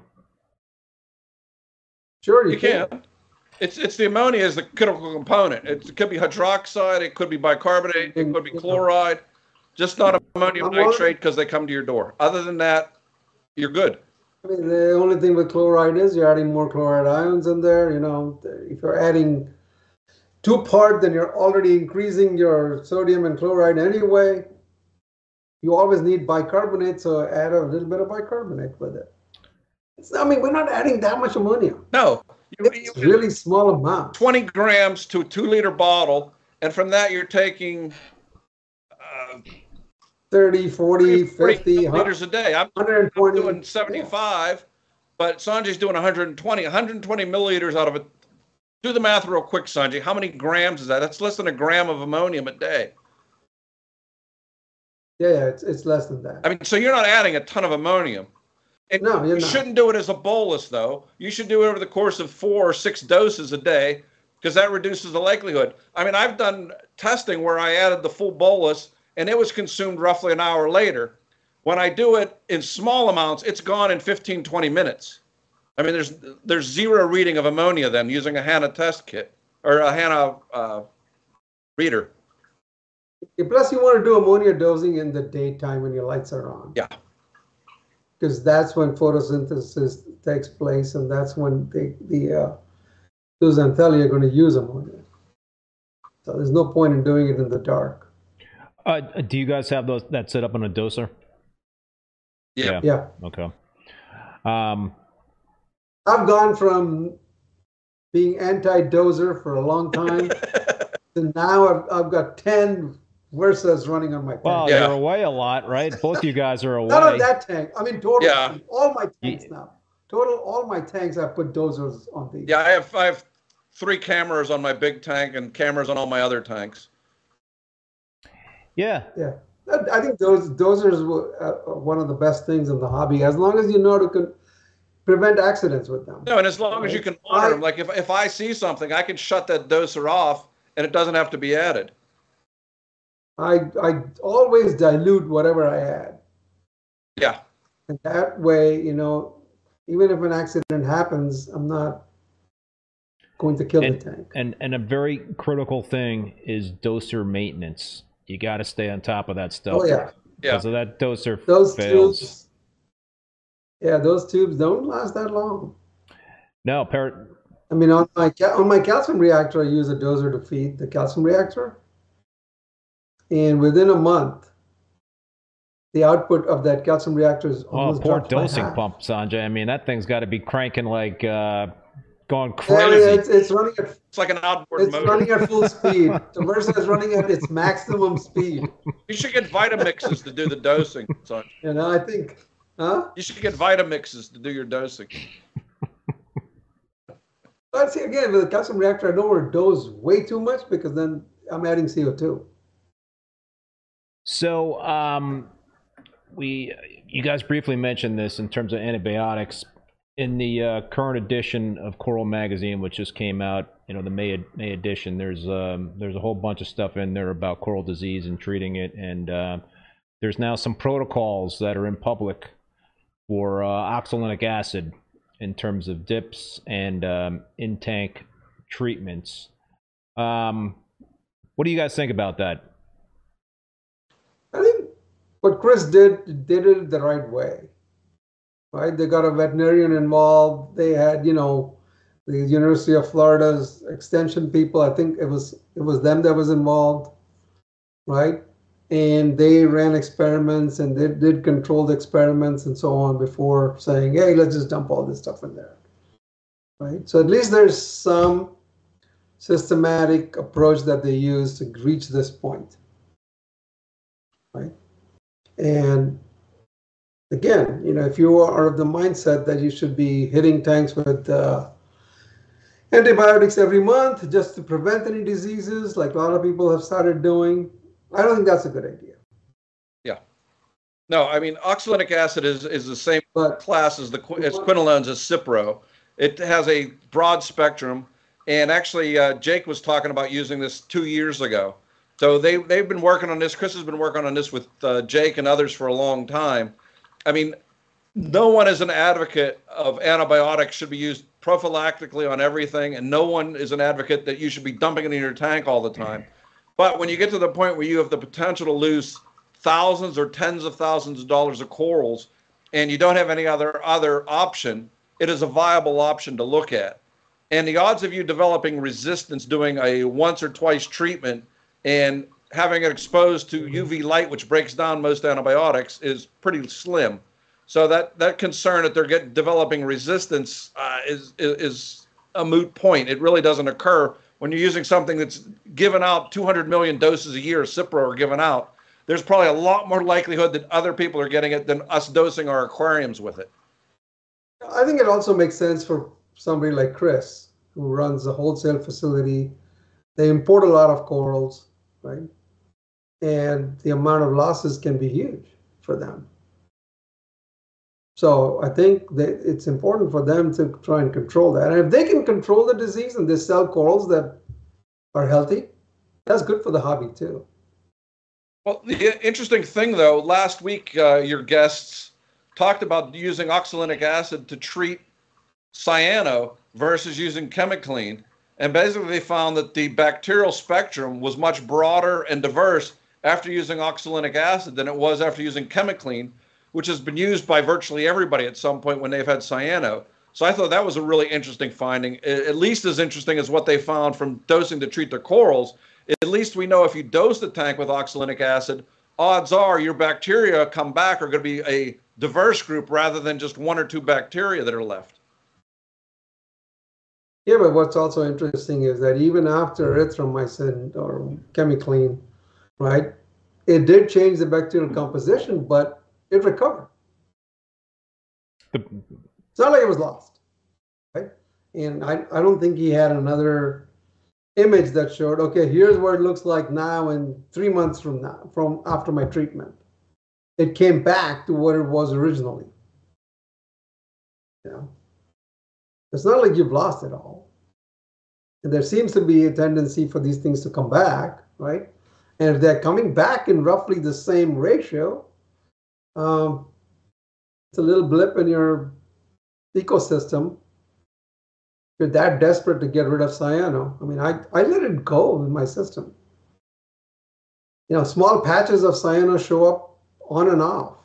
Sure, you, You can. can. It's it's the ammonia is the critical component. It's, it could be hydroxide, it could be bicarbonate, it could be chloride, just not ammonium I'm on- nitrate because they come to your door. Other than that, you're good. I mean, the only thing with chloride is you're adding more chloride ions in there. You know, if you're adding two part, then you're already increasing your sodium and chloride anyway. You always need bicarbonate, so add a little bit of bicarbonate with it. It's, I mean, we're not adding that much ammonia. No, you, It's you- really small amount. twenty grams to a two liter bottle, and from that you're taking uh, thirty, forty, forty fifty, liters a day. I'm, one I'm hundred twenty. doing seventy-five, but Sanjay's doing one hundred twenty, one hundred twenty milliliters out of it. Do the math real quick, Sanjay. How many grams is that? That's less than a gram of ammonium a day. Yeah, yeah, it's it's less than that. I mean, so you're not adding a ton of ammonium. And No, you're you not. shouldn't do it as a bolus, though. You should do it over the course of four or six doses a day, because that reduces the likelihood. I mean, I've done testing where I added the full bolus, and it was consumed roughly an hour later. When I do it in small amounts, it's gone in fifteen, twenty minutes. I mean, there's there's zero reading of ammonia then using a HANA test kit or a HANA uh, reader. Plus, you want to do ammonia dosing in the daytime when your lights are on. Yeah. Because that's when photosynthesis takes place, and that's when they, the uh, zooxanthellae are going to use ammonia. So there's no point in doing it in the dark. Uh, do you guys have those that set up on a doser? Yeah. Yeah. Okay. Um, I've gone from being anti-doser for a long time to now I've, I've got ten Versas running on my tank. well, Yeah. you're away a lot, right? Both of you guys are away. Not on that tank. I mean, total. Yeah. All my tanks now. Total, all my tanks, I put dosers on these. Yeah, I have I have three cameras on my big tank and cameras on all my other tanks. Yeah. Yeah. I think those dosers were uh, one of the best things in the hobby, as long as you know to con- prevent accidents with them. No, and as long as you can monitor them, like if, if I see something, I can shut that doser off and it doesn't have to be added. I I always dilute whatever I add. Yeah. And that way, you know, even if an accident happens, I'm not going to kill and, the tank. And and a very critical thing is doser maintenance. You got to stay on top of that stuff. Oh yeah. Yeah. Because of that doser Those fails. tubes. Yeah, those tubes don't last that long. No, par- I mean, on my ca- on my calcium reactor, I use a doser to feed the calcium reactor, and within a month, the output of that calcium reactor is oh, almost poor dropped by dosing half. pump, Sanjay. I mean, that thing's got to be cranking like uh, going Yeah, I mean, crazy. it's, it's running at It's like an outboard it's motor. running at full speed. The Versa is running at its maximum speed. You should get Vitamixes to do the dosing. Son. You know, I think, huh? You should get Vitamixes to do your dosing. But see, again, with the calcium reactor, I don't want to dose way too much because then I'm adding C O two. So, um, we, you guys briefly mentioned this in terms of antibiotics in the uh, current edition of Coral Magazine, which just came out. You know, the May May edition. There's um, there's a whole bunch of stuff in there about coral disease and treating it, and uh, there's now some protocols that are in public for uh, oxalic acid in terms of dips and um, in tank treatments. Um, what do you guys think about that? I think what Chris did, did it the right way, right? They got a veterinarian involved. They had, you know, the University of Florida's extension people. I think it was it was them that was involved, right? And they ran experiments and they did controlled experiments and so on before saying, hey, let's just dump all this stuff in there, right? So at least there's some systematic approach that they use to reach this point. Right. And again, you know, if you are of the mindset that you should be hitting tanks with uh, antibiotics every month just to prevent any diseases, like a lot of people have started doing, I don't think that's a good idea. Yeah. No, I mean, oxalic acid is, is the same But class as the qui- as quinolones as Cipro. It has a broad spectrum. And actually, uh, Jake was talking about using this two years ago. So they, they've been working on this. Chris has been working on this with uh, Jake and others for a long time. I mean, no one is an advocate of antibiotics should be used prophylactically on everything, and no one is an advocate that you should be dumping it in your tank all the time. But when you get to the point where you have the potential to lose thousands or tens of thousands of dollars of corals, and you don't have any other other option, it is a viable option to look at. And the odds of you developing resistance doing a once or twice treatment and having it exposed to U V light, which breaks down most antibiotics, is pretty slim. So that, that concern that they're getting developing resistance uh, is, is is a moot point. It really doesn't occur when you're using something that's given out two hundred million doses a year. Cipro are given out. There's probably a lot more likelihood that other people are getting it than us dosing our aquariums with it. I think it also makes sense for somebody like Chris, who runs a wholesale facility. They import a lot of corals, right? And the amount of losses can be huge for them. So I think that it's important for them to try and control that. And if they can control the disease and they sell corals that are healthy, that's good for the hobby too. Well, the interesting thing, though, last week uh, your guests talked about using oxalic acid to treat cyano versus using chemiclean. And basically they found that the bacterial spectrum was much broader and diverse after using oxalic acid than it was after using chemiclean, which has been used by virtually everybody at some point when they've had cyano. So I thought that was a really interesting finding, at least as interesting as what they found from dosing to treat their corals. At least we know if you dose the tank with oxalic acid, odds are your bacteria come back are going to be a diverse group rather than just one or two bacteria that are left. Yeah, but what's also interesting is that even after erythromycin or chemiclean, right, it did change the bacterial composition, but it recovered. It's not like it was lost, right? And I, I don't think he had another image that showed, okay, here's what it looks like now and three months from now, from after my treatment. It came back to what it was originally. You know? It's not like you've lost it all. And there seems to be a tendency for these things to come back, right? And if they're coming back in roughly the same ratio, um, it's a little blip in your ecosystem. If you're that desperate to get rid of cyano, I mean, I, I let it go in my system. You know, small patches of cyano show up on and off.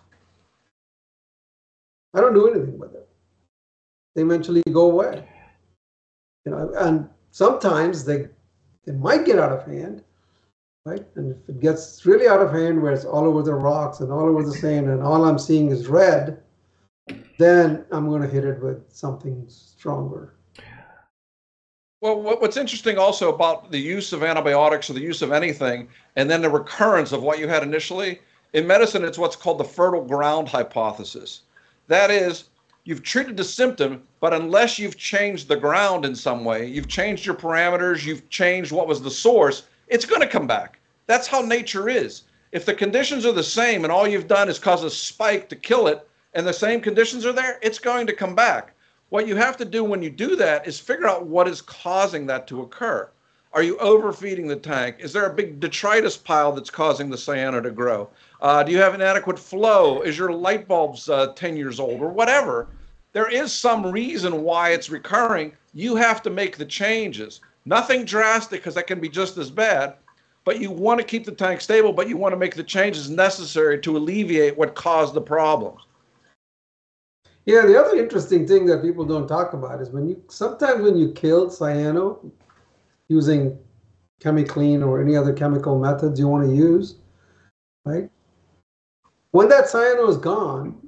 I don't do anything with it. They eventually go away. You know, and sometimes they they might get out of hand, right? And if it gets really out of hand where it's all over the rocks and all over the sand and all I'm seeing is red, then I'm going to hit it with something stronger. Well, what's interesting also about the use of antibiotics or the use of anything, and then the recurrence of what you had initially, in medicine, it's what's called the fertile ground hypothesis. That is, you've treated the symptom, but unless you've changed the ground in some way, you've changed your parameters, you've changed what was the source, it's going to come back. That's how nature is. If the conditions are the same and all you've done is cause a spike to kill it, and the same conditions are there, it's going to come back. What you have to do when you do that is figure out what is causing that to occur. Are you overfeeding the tank? Is there a big detritus pile that's causing the cyano to grow? Uh, do you have inadequate flow? Is your light bulbs uh, ten years old or whatever? There is some reason why it's recurring. You have to make the changes. Nothing drastic, because that can be just as bad, but you want to keep the tank stable, but you want to make the changes necessary to alleviate what caused the problems. Yeah, the other interesting thing that people don't talk about is when you sometimes when you kill cyano using chemiclean or any other chemical methods you want to use, right? When that cyano is gone,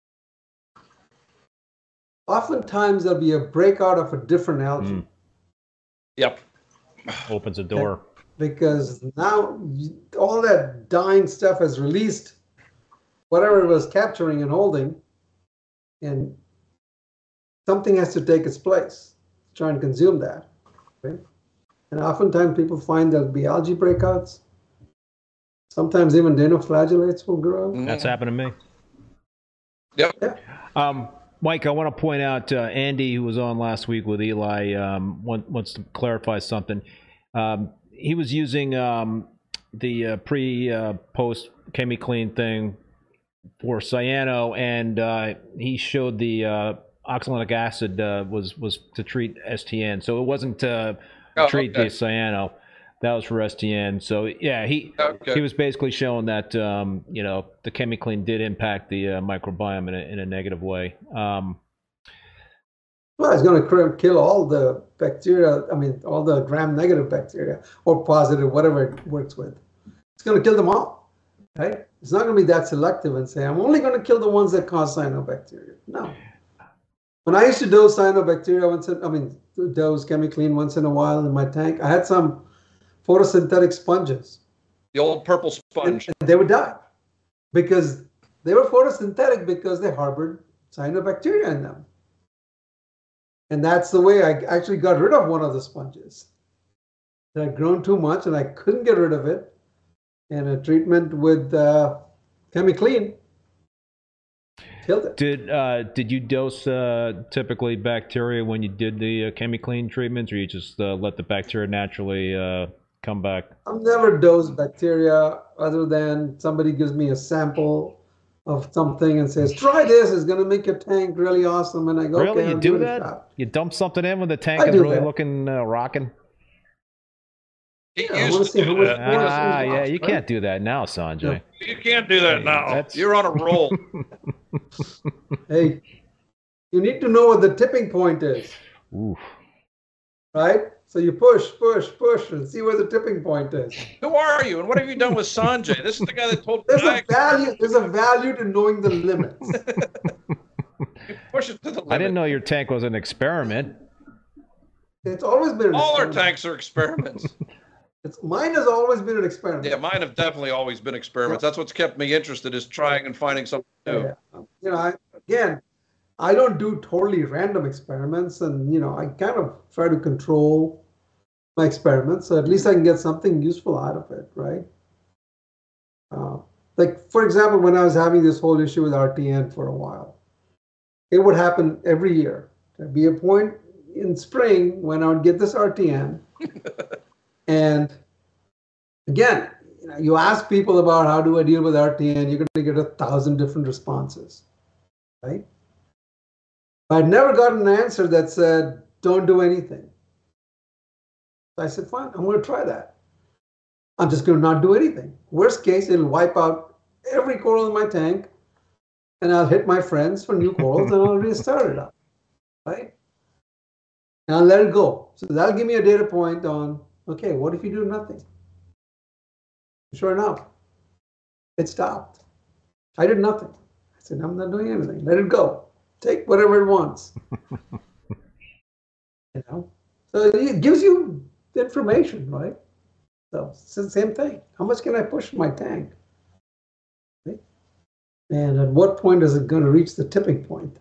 oftentimes there'll be a breakout of a different algae. Mm. Yep. Opens a door. Because now all that dying stuff has released whatever it was capturing and holding, and something has to take its place, try and consume that. Right? And oftentimes people find there'll be algae breakouts. Sometimes even dinoflagellates will grow. That's happened to me. Yep. Yeah. Um, Mike, I want to point out uh, Andy, who was on last week with Eli, um, want, wants to clarify something. Um, he was using um, the uh, pre, uh, post chemiclean thing for cyano, and uh, he showed the uh, oxalic acid uh, was was to treat S T N. So it wasn't to oh, treat okay. the cyano. That was for S T N. So yeah, he okay. he was basically showing that um, you know the chemiclean did impact the uh, microbiome in a, in a negative way. Um, well, it's going to kill all the bacteria. I mean, all the gram-negative bacteria or positive, whatever it works with. It's going to kill them all, right? It's not going to be that selective and say I'm only going to kill the ones that cause cyanobacteria. No. When I used to dose cyanobacteria once, in, I mean, dose chemiclean once in a while in my tank, I had some photosynthetic sponges. The old purple sponge. And, and they would die because they were photosynthetic because they harbored cyanobacteria in them. And that's the way I actually got rid of one of the sponges. It had grown too much and I couldn't get rid of it. And a treatment with uh, ChemiClean killed it. Did uh, did you dose uh, typically bacteria when you did the uh, ChemiClean treatments, or you just uh, let the bacteria naturally uh, come back? I've never dosed bacteria other than somebody gives me a sample of something and says, try this, it's going to make your tank really awesome. And I go, Really? okay, You I'll do give it a that? shot. You dump something in when the tank I is do really that. looking uh, rocking? He Yeah, I used wanna to see how do much that. more He this doesn't- Ah, is yeah, lost, you right? can't do that now, Sanjay. You can't do that Hey, now. that's- You're on a roll. Hey, you need to know what the tipping point is, Oof. right? So you push, push, push, and see where the tipping point is. Who are you, and what have you done with Sanjay? This is the guy that told There's a Knight value. There's a value to knowing the limits. you push it to the limit. I didn't know your tank was an experiment. It's always been an All our experiment. tanks are experiments. It's, mine has always been an experiment. Yeah, mine have definitely always been experiments. That's what's kept me interested, is trying and finding something new. Yeah. You know, I, again, I don't do totally random experiments, and you know, I kind of try to control my experiments, so at least I can get something useful out of it, right? Uh, like, for example, when I was having this whole issue with R T N for a while, it would happen every year. There'd be a point in spring when I would get this R T N, and again, you know, you ask people about how do I deal with R T N, you're going to get a thousand different responses, right? I'd never gotten an answer that said, don't do anything. I said, fine, I'm going to try that. I'm just going to not do anything. Worst case, it'll wipe out every coral in my tank, and I'll hit my friends for new corals, and I'll restart it up, right? And I'll let it go. So that'll give me a data point on, okay, what if you do nothing? Sure enough, it stopped. I did nothing. I said, I'm not doing anything. Let it go. Take whatever it wants. You know? So it gives you information, right? So it's the same thing. How much can I push my tank? Right? And at what point is it going to reach the tipping point?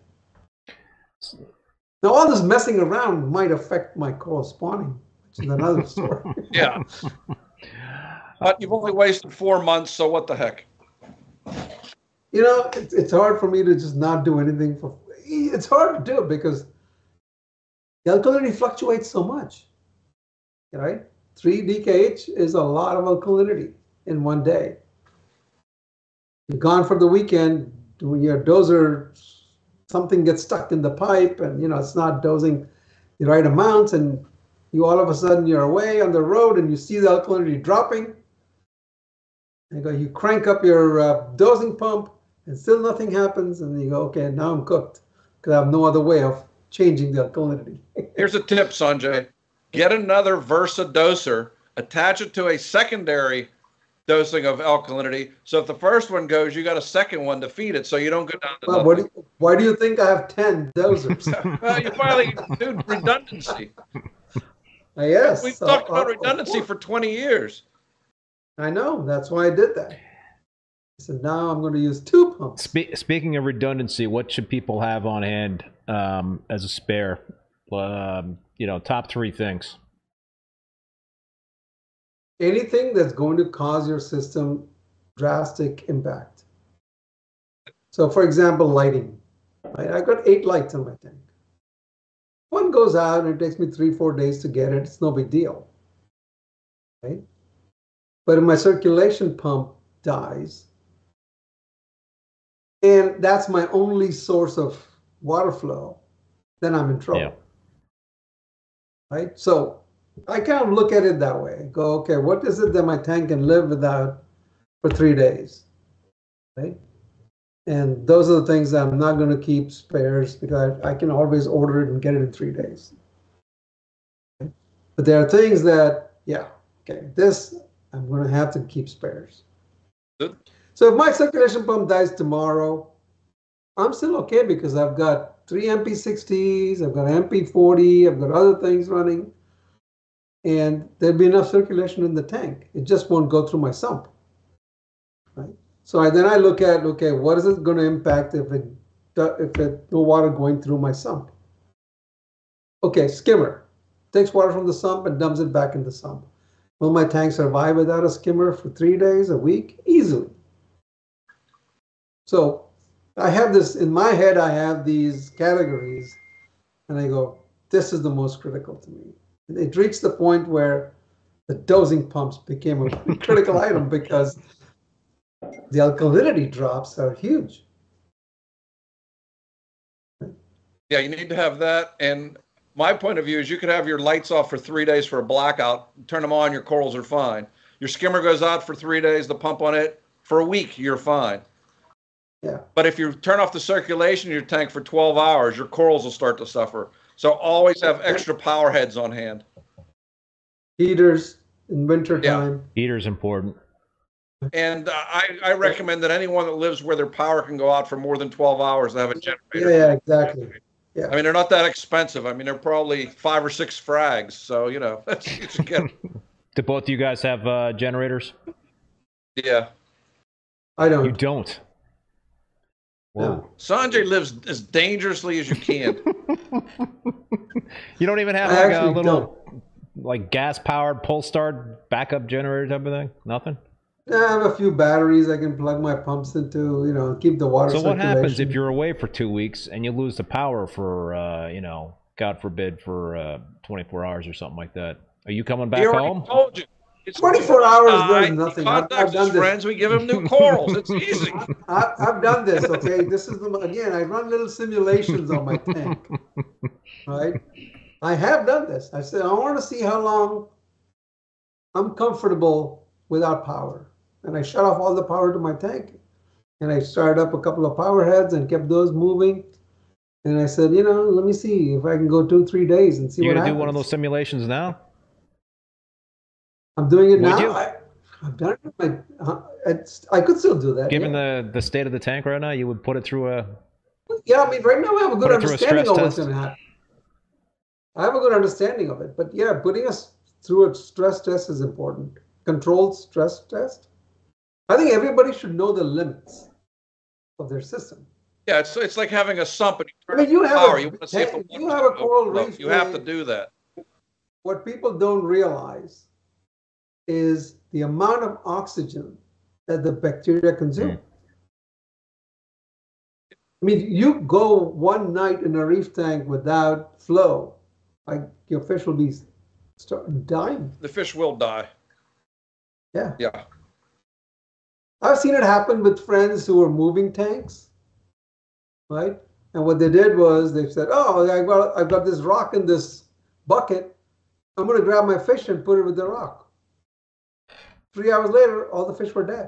Now, all this messing around might affect my coral spawning, which is another story. Yeah. But you've only wasted four months, so what the heck? You know, it's, it's hard for me to just not do anything for. It's hard to do it because the alkalinity fluctuates so much, right? Three D K H is a lot of alkalinity in one day. You're gone for the weekend, doing your doser, something gets stuck in the pipe, and you know it's not dosing the right amounts, and you all of a sudden you're away on the road and you see the alkalinity dropping. And you go, you crank up your uh, dosing pump, and still nothing happens, and you go, okay, now I'm cooked because I have no other way of changing the alkalinity. Here's a tip, Sanjay. Get another Versa doser, attach it to a secondary dosing of alkalinity. So if the first one goes, you got a second one to feed it, so you don't go down to Well, what nothing. do you, why do you think I have ten dosers? Well, you finally do redundancy. Uh, yes. We've so, talked about uh, redundancy for twenty years. I know. That's why I did that. So now I'm going to use two pumps. Spe- speaking of redundancy, what should people have on hand um, as a spare? Um, you know, top three things. Anything that's going to cause your system drastic impact. So, for example, lighting. Right? I've got eight lights in my tank. One goes out and it takes me three, four days to get it. It's no big deal. Right? But if my circulation pump dies, and that's my only source of water flow, then I'm in trouble. Yeah. Right? So I kind of look at it that way. Go, okay, what is it that my tank can live without for three days? Right? And those are the things that I'm not going to keep spares because I, I can always order it and get it in three days. Okay? But there are things that, yeah, okay, this I'm going to have to keep spares. Good. So if my circulation pump dies tomorrow, I'm still okay because I've got three M P sixties, I've got M P forty, I've got other things running, and there'd be enough circulation in the tank. It just won't go through my sump, right? So I, then I look at, okay, what is it going to impact if it if it no water going through my sump? Okay, skimmer. Takes water from the sump and dumps it back in the sump. Will my tank survive without a skimmer for three days, a week? Easily. So I have this, in my head, I have these categories, and I go, this is the most critical to me. And it reached the point where the dosing pumps became a critical item because the alkalinity drops are huge. Yeah, you need to have that. And my point of view is you could have your lights off for three days for a blackout, turn them on, your corals are fine. Your skimmer goes out for three days, the pump on it, for a week, you're fine. Yeah. But if you turn off the circulation in your tank for twelve hours, your corals will start to suffer. So always have extra power heads on hand. Heaters in winter time. Yeah. Heater's important. And uh, I, I recommend that anyone that lives where their power can go out for more than twelve hours to have a generator. Yeah, yeah, exactly. Yeah. I mean, they're not that expensive. I mean, they're probably five or six frags. So, you know, you should get. Do both of you guys have uh, generators? Yeah. I don't. You don't? No. Sanjay lives as dangerously as you can. You don't even have I like a little, don't. like gas-powered Polestar backup generator type of thing? Nothing? I have a few batteries I can plug my pumps into, you know, keep the water So what circulation. happens if you're away for two weeks and you lose the power for, uh, you know, God forbid, for uh, twenty-four hours or something like that? Are you coming back He already home? told you. It's twenty-four hours uh, does nothing. He I've, I've contacts done his this. friends. We give him new corals. It's easy. I, I've done this. Okay, this is the again. I run little simulations on my tank, right? I have done this. I said I want to see how long I'm comfortable without power, and I shut off all the power to my tank, and I started up a couple of power heads and kept those moving. And I said, you know, let me see if I can go two, three days and see You what gonna happens. do one of those simulations now? I'm doing it Would now. you? I, I've done it. I, uh, it's, I could still do that. Given yeah. the, the state of the tank right now, you would put it through a... Yeah, I mean, right now I have a good Put it through a understanding stress of what's test? going to happen. I have a good understanding of it, but yeah, putting us through a stress test is important. Controlled stress test. I think everybody should know the limits of their system. Yeah, it's it's like having a sump and you I turn mean, you on the have power. a, You want to see if the you water's have a coral overflow. reef. You have to that- do that. What people don't realize is the amount of oxygen that the bacteria consume. Mm. I mean, you go one night in a reef tank without flow, like your fish will be start dying. The fish will die. Yeah. Yeah. I've seen it happen with friends who were moving tanks, right? And what they did was they said, "Oh, I got I've got this rock in this bucket. I'm going to grab my fish and put it with the rock." Three hours later, all the fish were dead.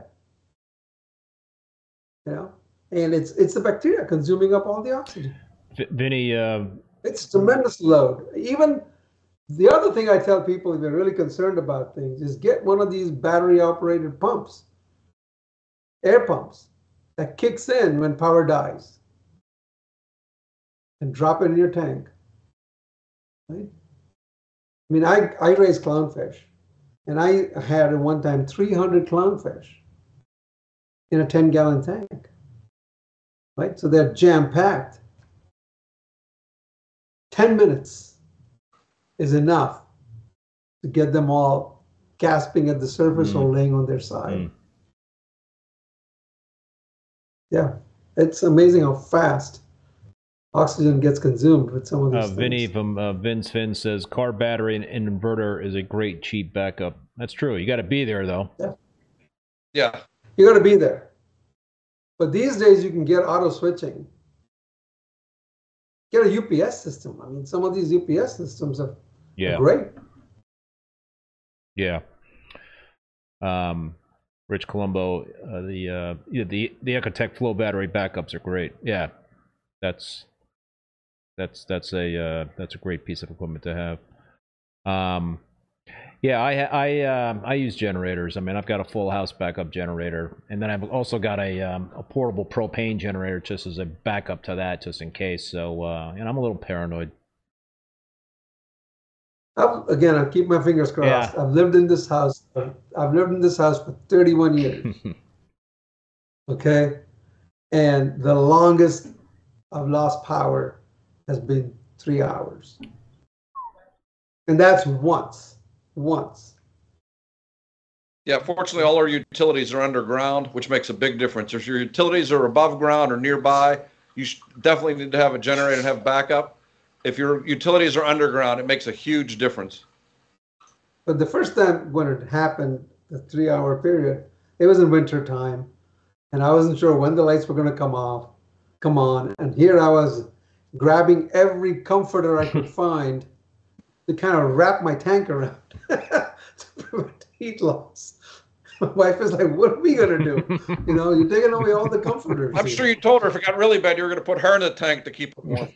You know, and it's it's the bacteria consuming up all the oxygen. V- Vinny, uh, It's tremendous load. Even the other thing I tell people if they're really concerned about things is get one of these battery operated pumps, air pumps, that kicks in when power dies, and drop it in your tank. Right? I mean, I, I raise clownfish, and I had at one time three hundred clownfish in a ten gallon tank. Right? So they're jam packed. ten minutes is enough to get them all gasping at the surface Mm. or laying on their side. Mm. Yeah, it's amazing how fast oxygen gets consumed with some of these uh, things. Vinny from uh, Vince Finn says car battery and, and inverter is a great cheap backup. That's true. You got to be there though. Yeah. You got to be there. But these days you can get auto switching. Get a U P S system. I mean, some of these U P S systems are Yeah. great. Yeah. Um, Rich Colombo, uh, the uh, yeah, the the Ecotech Flow battery backups are great. Yeah, that's that's that's a uh, that's a great piece of equipment to have. Um, yeah, I I uh, I use generators. I mean, I've got a full house backup generator, and then I've also got a um, a portable propane generator just as a backup to that, just in case. So, uh, and I'm a little paranoid. I've, again, I keep my fingers crossed. Yeah. I've lived in this house. I've lived in this house for thirty-one years. Okay, and the longest I've lost power has been three hours. And that's once, once. Yeah, fortunately, all our utilities are underground, which makes a big difference. If your utilities are above ground or nearby, you should definitely need to have a generator and have backup. If your utilities are underground, it makes a huge difference. But the first time when it happened, the three-hour period, it was in winter time, and I wasn't sure when the lights were going to come off, come on. And here I was grabbing every comforter I could find to kind of wrap my tank around to prevent heat loss. My wife is like, "What are we going to do? You know, you're taking away all the comforters." I'm here. sure you told her if it got really bad, you were going to put her in the tank to keep it warm.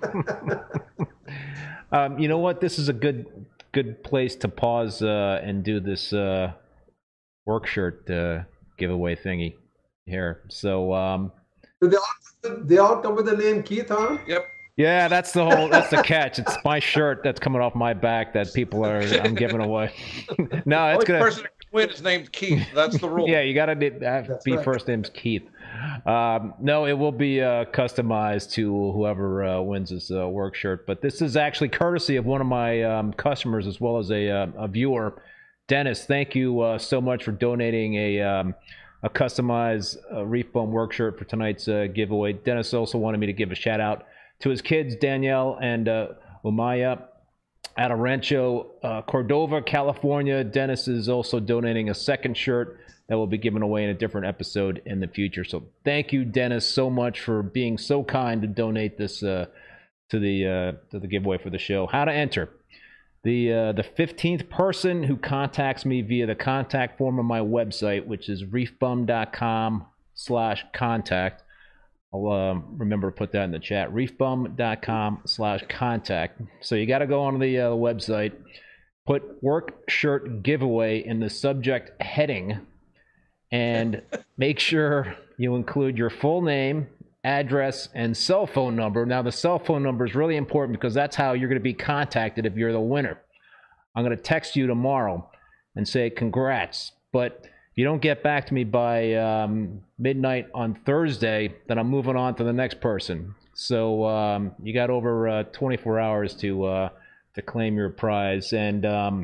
um, you know what? This is a good good place to pause uh, and do this uh, work shirt uh, giveaway thingy here. So, um, Do they all, they all come with the name Keith on? Yep. yeah, that's the whole that's the catch. It's my shirt that's coming off my back that people are I'm giving away. No, it's Only gonna. person that can win is named Keith. That's the rule. Yeah, you gotta be, uh, be right. first name's Keith. Um, no, it will be uh, customized to whoever uh, wins this uh, work shirt. But this is actually courtesy of one of my um, customers as well as a, uh, a viewer, Dennis. Thank you uh, so much for donating a um, a customized uh, Reef Bum work shirt for tonight's uh, giveaway. Dennis also wanted me to give a shout out to his kids, Danielle and uh, Umaya, out of Rancho uh, Cordova, California. Dennis is also donating a second shirt that will be given away in a different episode in the future. So thank you, Dennis, so much for being so kind to donate this uh, to the uh, to the giveaway for the show. How to enter. The uh, the fifteenth person who contacts me via the contact form on my website, which is reefbum.com slash contact. I'll uh, remember to put that in the chat. reefbum.com slash contact. So you got to go on the uh, website, put work shirt giveaway in the subject heading, and make sure you include your full name, address, and cell phone number. Now, the cell phone number is really important because that's how you're going to be contacted if you're the winner. I'm going to text you tomorrow and say congrats, but if you don't get back to me by um, midnight on Thursday, then I'm moving on to the next person. So um, you got over uh, twenty-four hours to uh, to claim your prize, and um,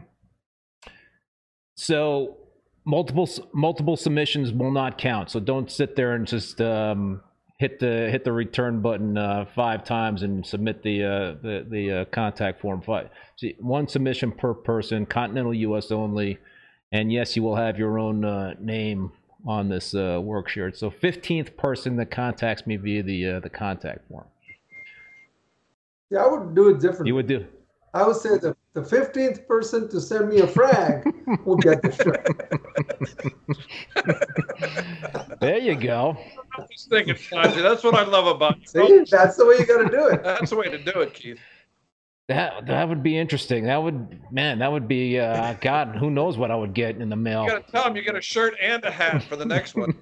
so multiple multiple submissions will not count. So don't sit there and just um, hit the hit the return button uh, five times and submit the uh, the the uh, contact form. Five. See, one submission per person, continental U S only. And yes, you will have your own uh, name on this uh, work shirt. So fifteenth person that contacts me via the uh, the contact form. Yeah, I would do it differently. You would do. I would say the, the fifteenth person to send me a frag will get the shirt. There you go. I'm just thinking, Sanjay, that's what I love about you. See, that's the way you got to do it. That's the way to do it, Keith. That that would be interesting. That would, man, that would be, uh, God, who knows what I would get in the mail. You got to tell them you get a shirt and a hat for the next one.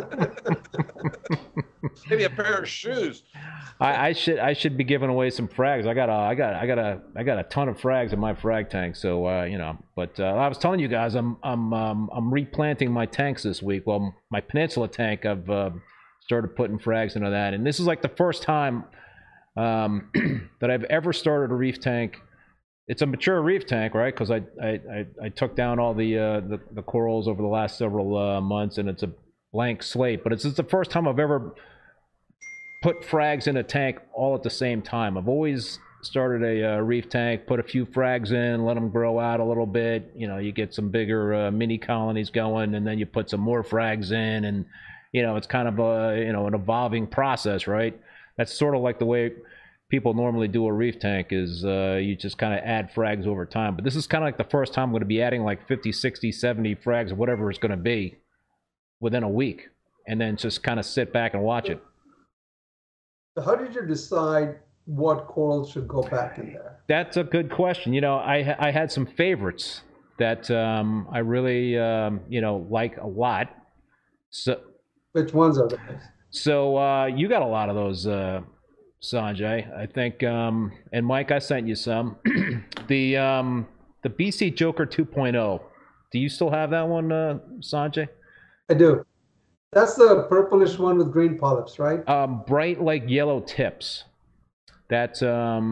Maybe a pair of shoes. I, I should I should be giving away some frags. I got a I got I got a I got a ton of frags in my frag tank. So uh, you know, but uh, I was telling you guys, I'm I'm um, I'm replanting my tanks this week. Well, my Peninsula tank, I've uh, started putting frags into that, and this is like the first time um, that I've ever started a reef tank. It's a mature reef tank, right? Because I, I I I took down all the uh, the, the corals over the last several uh, months, and it's a blank slate. But it's, it's the first time I've ever put frags in a tank all at the same time. I've always started a uh, reef tank, put a few frags in, let them grow out a little bit. You know, you get some bigger uh, mini colonies going, and then you put some more frags in, and you know, it's kind of a you know an evolving process, right? That's sort of like the way people normally do a reef tank is uh, you just kind of add frags over time. But this is kind of like the first time I'm going to be adding like fifty, sixty, seventy frags, or whatever it's going to be, within a week, and then just kind of sit back and watch it. So how did you decide what corals should go back in there? That's a good question. You know, I I had some favorites that um, I really um, you know like a lot. So Which ones are those? so uh, you got a lot of those, uh, Sanjay. I think, um, and Mike, I sent you some. the um, the B C Joker two point oh. Do you still have that one, uh, Sanjay? I do. That's the purplish one with green polyps, right? Um, bright like yellow tips. That um,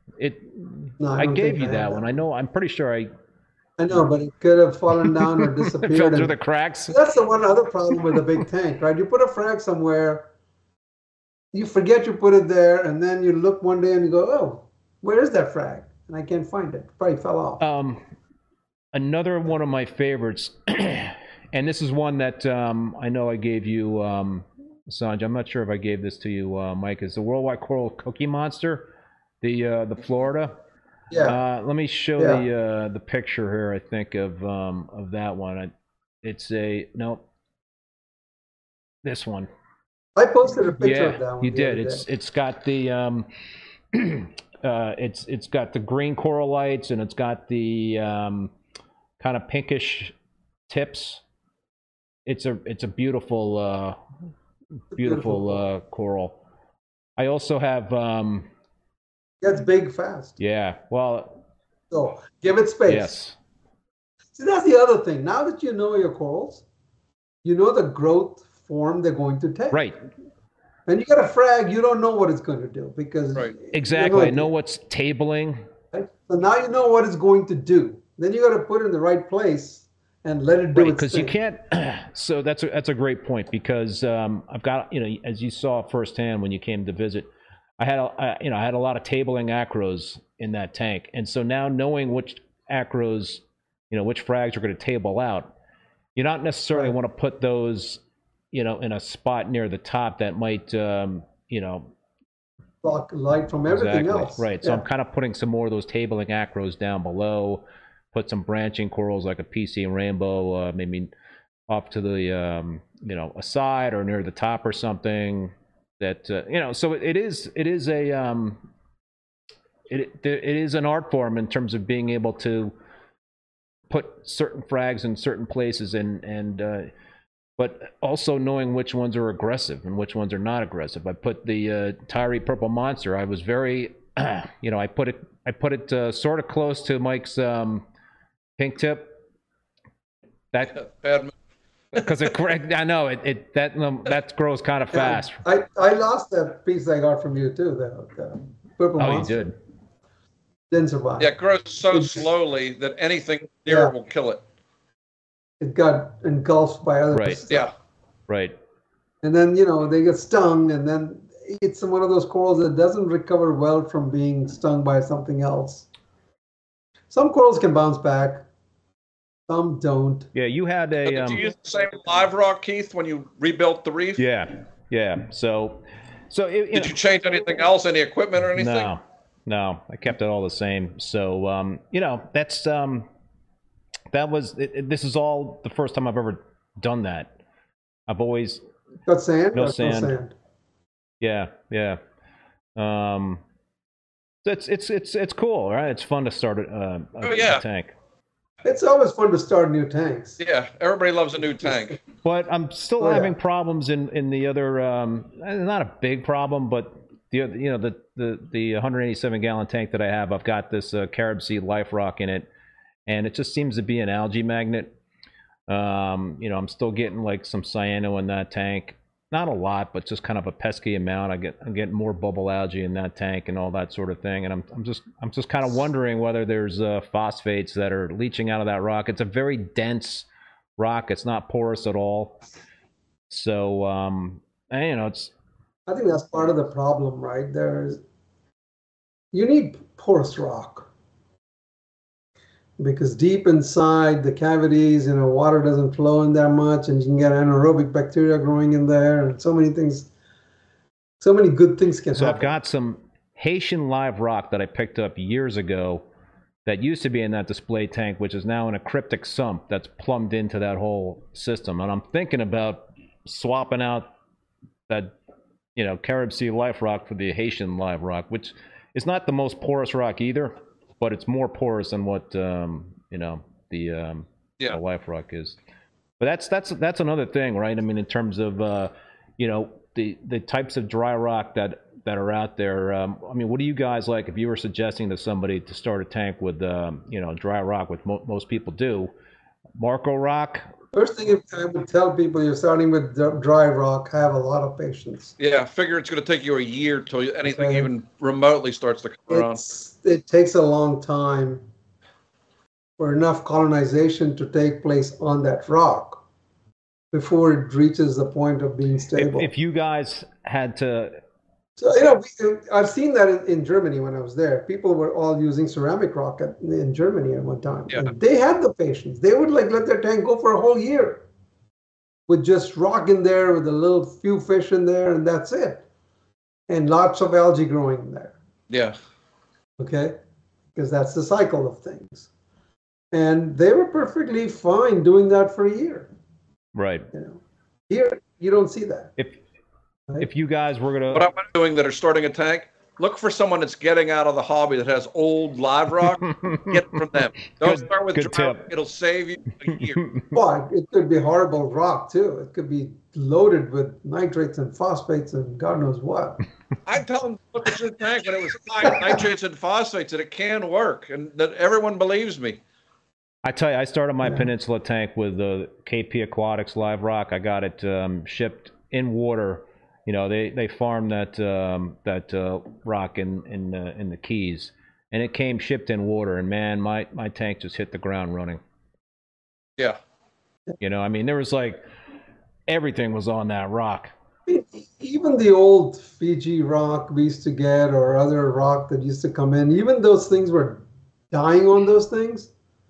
It. No, I I don't gave think you I that have one. that I know. I'm pretty sure I I know, but it could have fallen down or fell disappeared. through And the cracks. that's the one other problem with a big tank, right? You put a frag somewhere, you forget you put it there, and then you look one day and you go, "Oh, where is that frag?" And I can't find it. Probably fell off. Um, another one of my favorites, and this is one that um, I know I gave you, um, Sanj. I'm not sure if I gave this to you, uh, Mike. Is the Worldwide Coral Cookie Monster, the uh, the Florida? Yeah. Uh, let me show Yeah. the uh, the picture here. I think of um, of that one. I, it's a no. This one. I posted a picture Yeah, of that one. you the did. other It's day. it's got the um, uh, it's it's got the green coral lights, and it's got the um, kind of pinkish tips. It's a it's a beautiful uh, beautiful, Beautiful uh, coral. I also have um, Gets big fast. yeah. Well, So give it space. yes. See, that's the other thing. Now that you know your corals, you know the growth form they're going to take. Right. And you got a frag, you don't know what it's going to do because Right. you have Exactly. no I know idea, what's tabling. right? So now you know what it's going to do. Then you got to put it in the right place and let it do Right, its because you thing. can't. So that's a, that's a great point because um, I've got, you know, as you saw firsthand when you came to visit, I had a, I, you know I had a lot of tabling acros in that tank, and so now knowing which acros, you know, which frags are going to table out, you don't necessarily Right. want to put those, you know, in a spot near the top that might, um, you know, Block light from everything exactly else. right. So Yeah. I'm kind of putting some more of those tabling acros down below. Put some branching corals like a P C and rainbow, uh, maybe off to the um, you know, a side or near the top or something. That uh, you know, so it, it is it is a um, it it is an art form in terms of being able to put certain frags in certain places and and uh, but also knowing which ones are aggressive and which ones are not aggressive. I put the uh, Tyree Purple Monster. I was very, you know, I put it I put it uh, sort of close to Mike's um, pink tip. That Bad. because it I know it, it that um, that grows kind of Yeah, fast. I, I lost that piece I got from you too, the, the purple Oh, you monster. did. Didn't survive. Yeah, it grows so It's- slowly that anything near Yeah. it will kill it. It got engulfed by other Right. stuff. Yeah. Right. And then, you know, they get stung, and then it's one of those corals that doesn't recover well from being stung by something else. Some corals can bounce back, some don't. Yeah, you had But a did um, you use the same live rock, Keith, when you rebuilt the reef? yeah, yeah. So so it, you Did know, you change anything else, any equipment or anything? No, no, I kept it all the same. So, um, you know, that's um, that was. It, it- this is all the first time I've ever done that. I've always, Got sand? No Got sand. yeah, yeah. Um, it's it's it's it's cool, right? It's fun to start a, a, Oh, a yeah. tank. It's always fun to start new tanks. Yeah, everybody loves a new tank. But I'm still Oh, yeah. having problems in in the other. Um, not a big problem, but the other- you know the the the one hundred eighty-seven gallon tank that I have, I've got this uh, Carib Sea Life Rock in it, and it just seems to be an algae magnet. Um, you know, I'm still getting like some cyano in that tank. Not a lot, but just kind of a pesky amount. I get I'm getting more bubble algae in that tank and all that sort of thing. And I'm I'm just I'm just kind of wondering whether there's uh, phosphates that are leaching out of that rock. It's a very dense rock. It's not porous at all. So um, and, you know, it's I think that's part of the problem, right? There's you need porous rock because deep inside the cavities, you know, water doesn't flow in there much, and you can get anaerobic bacteria growing in there, and so many things, so many good things can so happen. I've got some Haitian live rock that I picked up years ago that used to be in that display tank, which is now in a cryptic sump that's plumbed into that whole system. And I'm thinking about swapping out that, you know, Carib Sea life rock for the Haitian live rock, which is not the most porous rock either, but it's more porous than what um, you know the, um, Yeah. the life rock is. But that's that's that's another thing, right? I mean, in terms of uh, you know the the types of dry rock that that are out there. Um, I mean, what do you guys like if you were suggesting to somebody to start a tank with um, you know dry rock, which mo- most people do? Marco rock First thing I would tell people, you're starting with d- dry rock, have a lot of patience. Yeah, figure it's going to take you a year till anything Okay. even remotely starts to come around. It's, it takes a long time for enough colonization to take place on that rock before it reaches the point of being If, stable. if you guys had to, So, you know, we, I've seen that in, in Germany when I was there. People were all using ceramic rock at, in Germany at one time. Yeah. And they had the patience. They would like let their tank go for a whole year with just rock in there, with a little few fish in there, and that's it. And lots of algae growing in there. Yeah. Okay? Because that's the cycle of things. And they were perfectly fine doing that for a year. right? You know, here you don't see that. If Right. if you guys were What gonna, I'm doing that are starting a tank, look for someone that's getting out of the hobby that has old live rock. Get from them. Don't Good- start with good dry tip. rock. It'll save you a year. Well, it could be horrible rock too. It could be loaded with nitrates and phosphates and God knows what. I tell them, look at your tank when it was high nitrates and phosphates, that it can work, and that everyone believes me. I tell you, I started my Yeah. Peninsula tank with the K P Aquatics live rock. I got it um, shipped in water. You know, they they farm that um, that uh, rock in in the, in the Keys, and it came shipped in water. And man, my my tank just hit the ground running. Yeah. You know, I mean, there was like everything was on that rock. Even the old Fiji rock we used to get, or other rock that used to come in, even those things were dying on those things.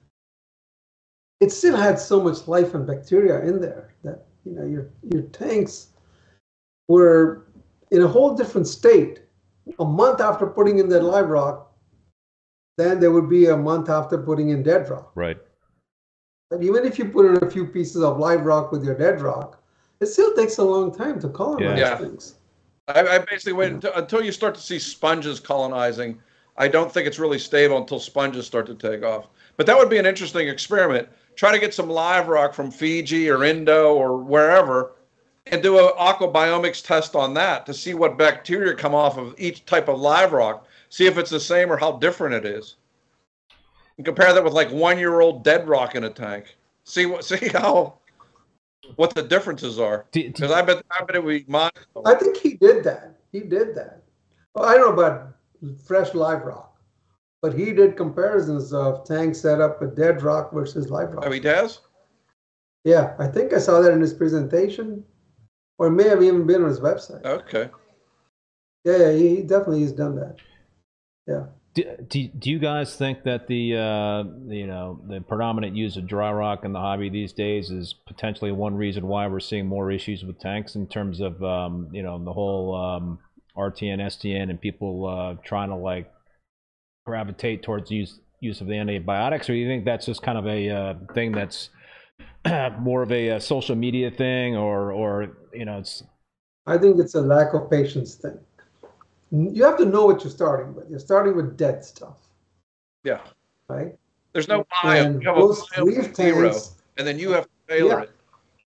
It still had so much life and bacteria in there that, you know, your your tanks were in a whole different state a month after putting in that live rock than they would be a month after putting in dead rock. Right. But even if you put in a few pieces of live rock with your dead rock, it still takes a long time to colonize Yeah. things. I, I basically wait until, until you start to see sponges colonizing. I don't think it's really stable until sponges start to take off. But that would be an interesting experiment. Try to get some live rock from Fiji or Indo or wherever, and do an aquabiomics test on that to see what bacteria come off of each type of live rock. See if it's the same or how different it is. And compare that with like one-year-old dead rock in a tank. See what see how what the differences are. Do- do- Because I bet I bet it would be mine. I think he did that. He did that. Well, I don't know about fresh live rock, but he did comparisons of tanks set up with dead rock versus live rock. Oh, he does? Yeah, I think I saw that in his presentation, or it may have even been on his website. Okay. Yeah, yeah, he he definitely has done that. Yeah. Do, do, do you guys think that the uh, you know the predominant use of dry rock in the hobby these days is potentially one reason why we're seeing more issues with tanks in terms of um, you know the whole um, R T N, S T N, and people uh, trying to like gravitate towards use use of the antibiotics, or do you think that's just kind of a uh, thing that's more of a, uh social media thing, or or you know it's I think it's a lack of patience thing. You have to know what you're starting with. You're starting with dead stuff, Yeah. right? There's no biome. And You have a most biome reef of zero, tanks, and then you have to tailor Yeah. it.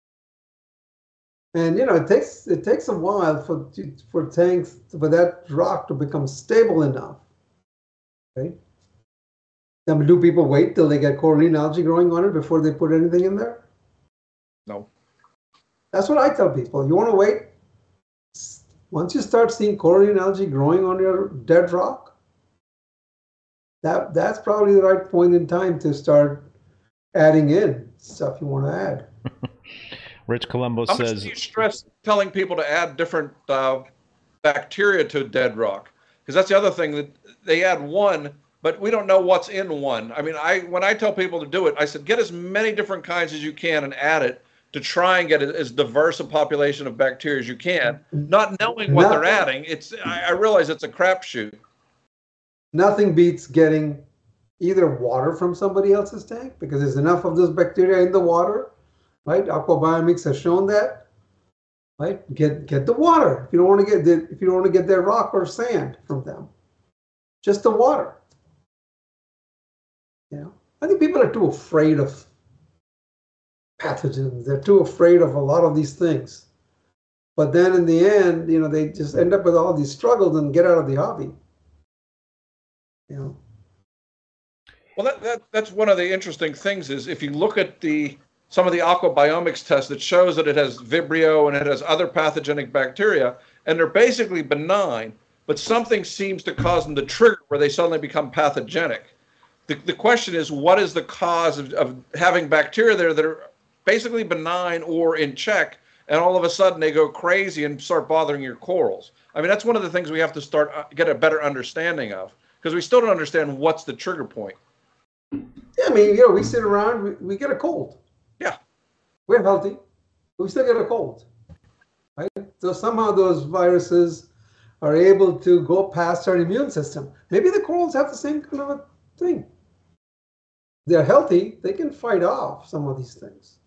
and you know, it takes it takes a while for for tanks for that rock to become stable enough, right? Now, do people wait till they get coralline algae growing on it before they put anything in there? No. That's what I tell people. You want to wait. Once you start seeing coralline algae growing on your dead rock, that that's probably the right point in time to start adding in stuff you want to add. Rich Colombo How much says do you stress telling people to add different uh, bacteria to dead rock? Because that's the other thing, that they add one, but we don't know what's in one. I mean, I when I tell people to do it, I said get as many different kinds as you can and add it to try and get as diverse a population of bacteria as you can. Not knowing what they're Nothing- adding, it's I, I realize it's a crapshoot. Nothing beats getting either water from somebody else's tank because there's enough of those bacteria in the water, right? Aquabiomics has shown that, right? Get get the water if you don't want to get the, if you don't want to get their rock or sand from them, just the water. You know, I think people are too afraid of pathogens. They're too afraid of a lot of these things. But then in the end, you know, they just end up with all these struggles and get out of the hobby. You know. Well, that, that that's one of the interesting things is if you look at the some of the aquabiomics tests that shows that it has Vibrio and it has other pathogenic bacteria, and they're basically benign, but something seems to cause them to trigger where they suddenly become pathogenic. The, the question is, what is the cause of, of having bacteria there that are basically benign or in check, and all of a sudden they go crazy and start bothering your corals? I mean, that's one of the things we have to start uh, get a better understanding of, because we still don't understand what's the trigger point. Yeah, I mean, you know, we sit around, we, we get a cold. Yeah. We're healthy, but we still get a cold, right? So somehow those viruses are able to go past our immune system. Maybe the corals have the same kind of a thing. They're healthy, they can fight off some of these things.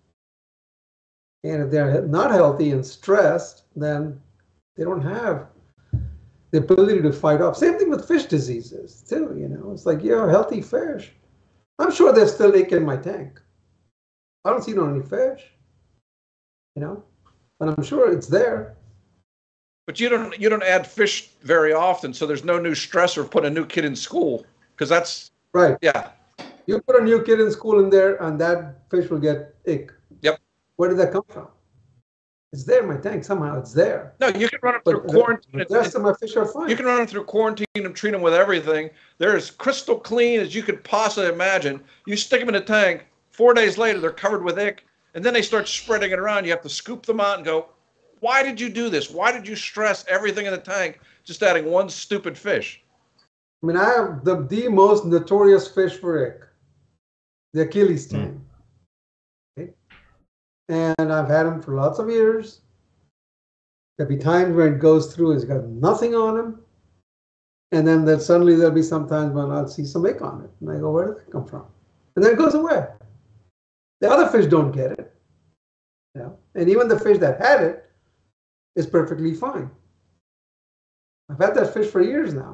And if they're not healthy and stressed, then they don't have the ability to fight off. Same thing with fish diseases too, you know. It's like, you're a healthy fish. I'm sure there's still ink in my tank. I don't see no any fish, you know, but I'm sure it's there. But you don't you don't add fish very often, so there's no new stressor of putting a new kid in school, because that's right. Yeah. You put a new kid in school in there, and that fish will get ick. Yep. Where did that come from? It's there in my tank somehow. It's there. No, you can run them through But quarantine. the rest of my fish are fine. You can run them through quarantine and treat them with everything. They're as crystal clean as you could possibly imagine. You stick them in a tank. Four days later, they're covered with ick, and then they start spreading it around. You have to scoop them out and go, why did you do this? Why did you stress everything in the tank, just adding one stupid fish? I mean, I have the, the most notorious fish for ick, the Achilles tang. Mm. Okay? And I've had him for lots of years. There'll be times when it goes through and it's got nothing on him. And then there, suddenly there'll be some times when I'll see some ick on it. And I go, where did that come from? And then it goes away. The other fish don't get it. You know? And even the fish that had it is perfectly fine. I've had that fish for years now.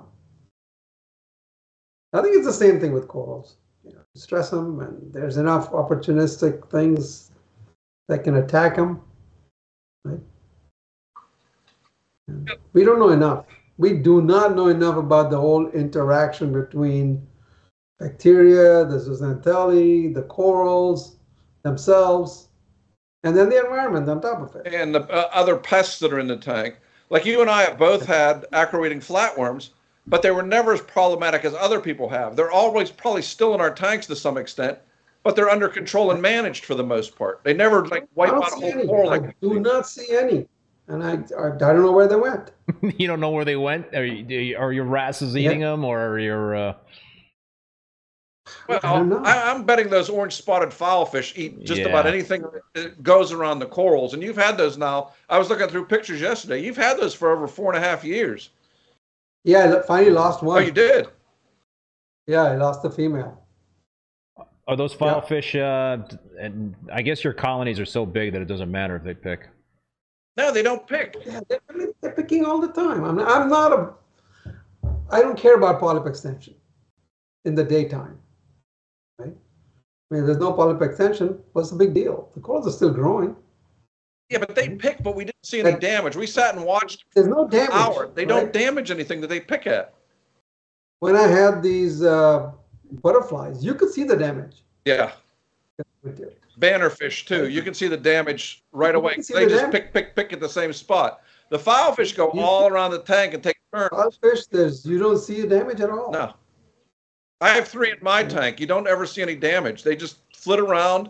I think it's the same thing with corals. You know, stress them, and there's enough opportunistic things that can attack them. Right? We don't know enough. We do not know enough about the whole interaction between bacteria, the zooxanthellae, the corals themselves, and then the environment on top of it. And the uh, other pests that are in the tank. Like you and I have both had acro-eating flatworms, but they were never as problematic as other people have. They're always probably still in our tanks to some extent, but they're under control and managed for the most part. They never like wipe out a whole coral. I like do not see any. And I, I, I don't know where they went. You don't know where they went? Are, you, are your wrasses eating yeah. them, or are your... Uh... Well, I, I'm betting those orange spotted filefish eat just yeah. about anything that goes around the corals. And you've had those now. I was looking through pictures yesterday. You've had those for over four and a half years. Yeah, I finally lost one. Oh, you did? Yeah, I lost the female. Are those filefish, yeah. uh, and I guess your colonies are so big that it doesn't matter if they pick. No, they don't pick. Yeah, they're, they're picking all the time. I'm, I'm not a... I don't care about polyp extension in the daytime. Right? I mean, there's no polyp extension. What's the big deal? The corals are still growing. Yeah, but they pick, but we didn't see any damage. We sat and watched. There's no damage. Hour. They right? don't damage anything that they pick at. When I had these uh, butterflies, you could see the damage. Yeah. Bannerfish too. You can see the damage right away. They the just damage. pick, pick, pick at the same spot. The filefish go you all around the tank and take turns. Filefish, there's you don't see damage at all. No. I have three in my tank. You don't ever see any damage. They just flit around.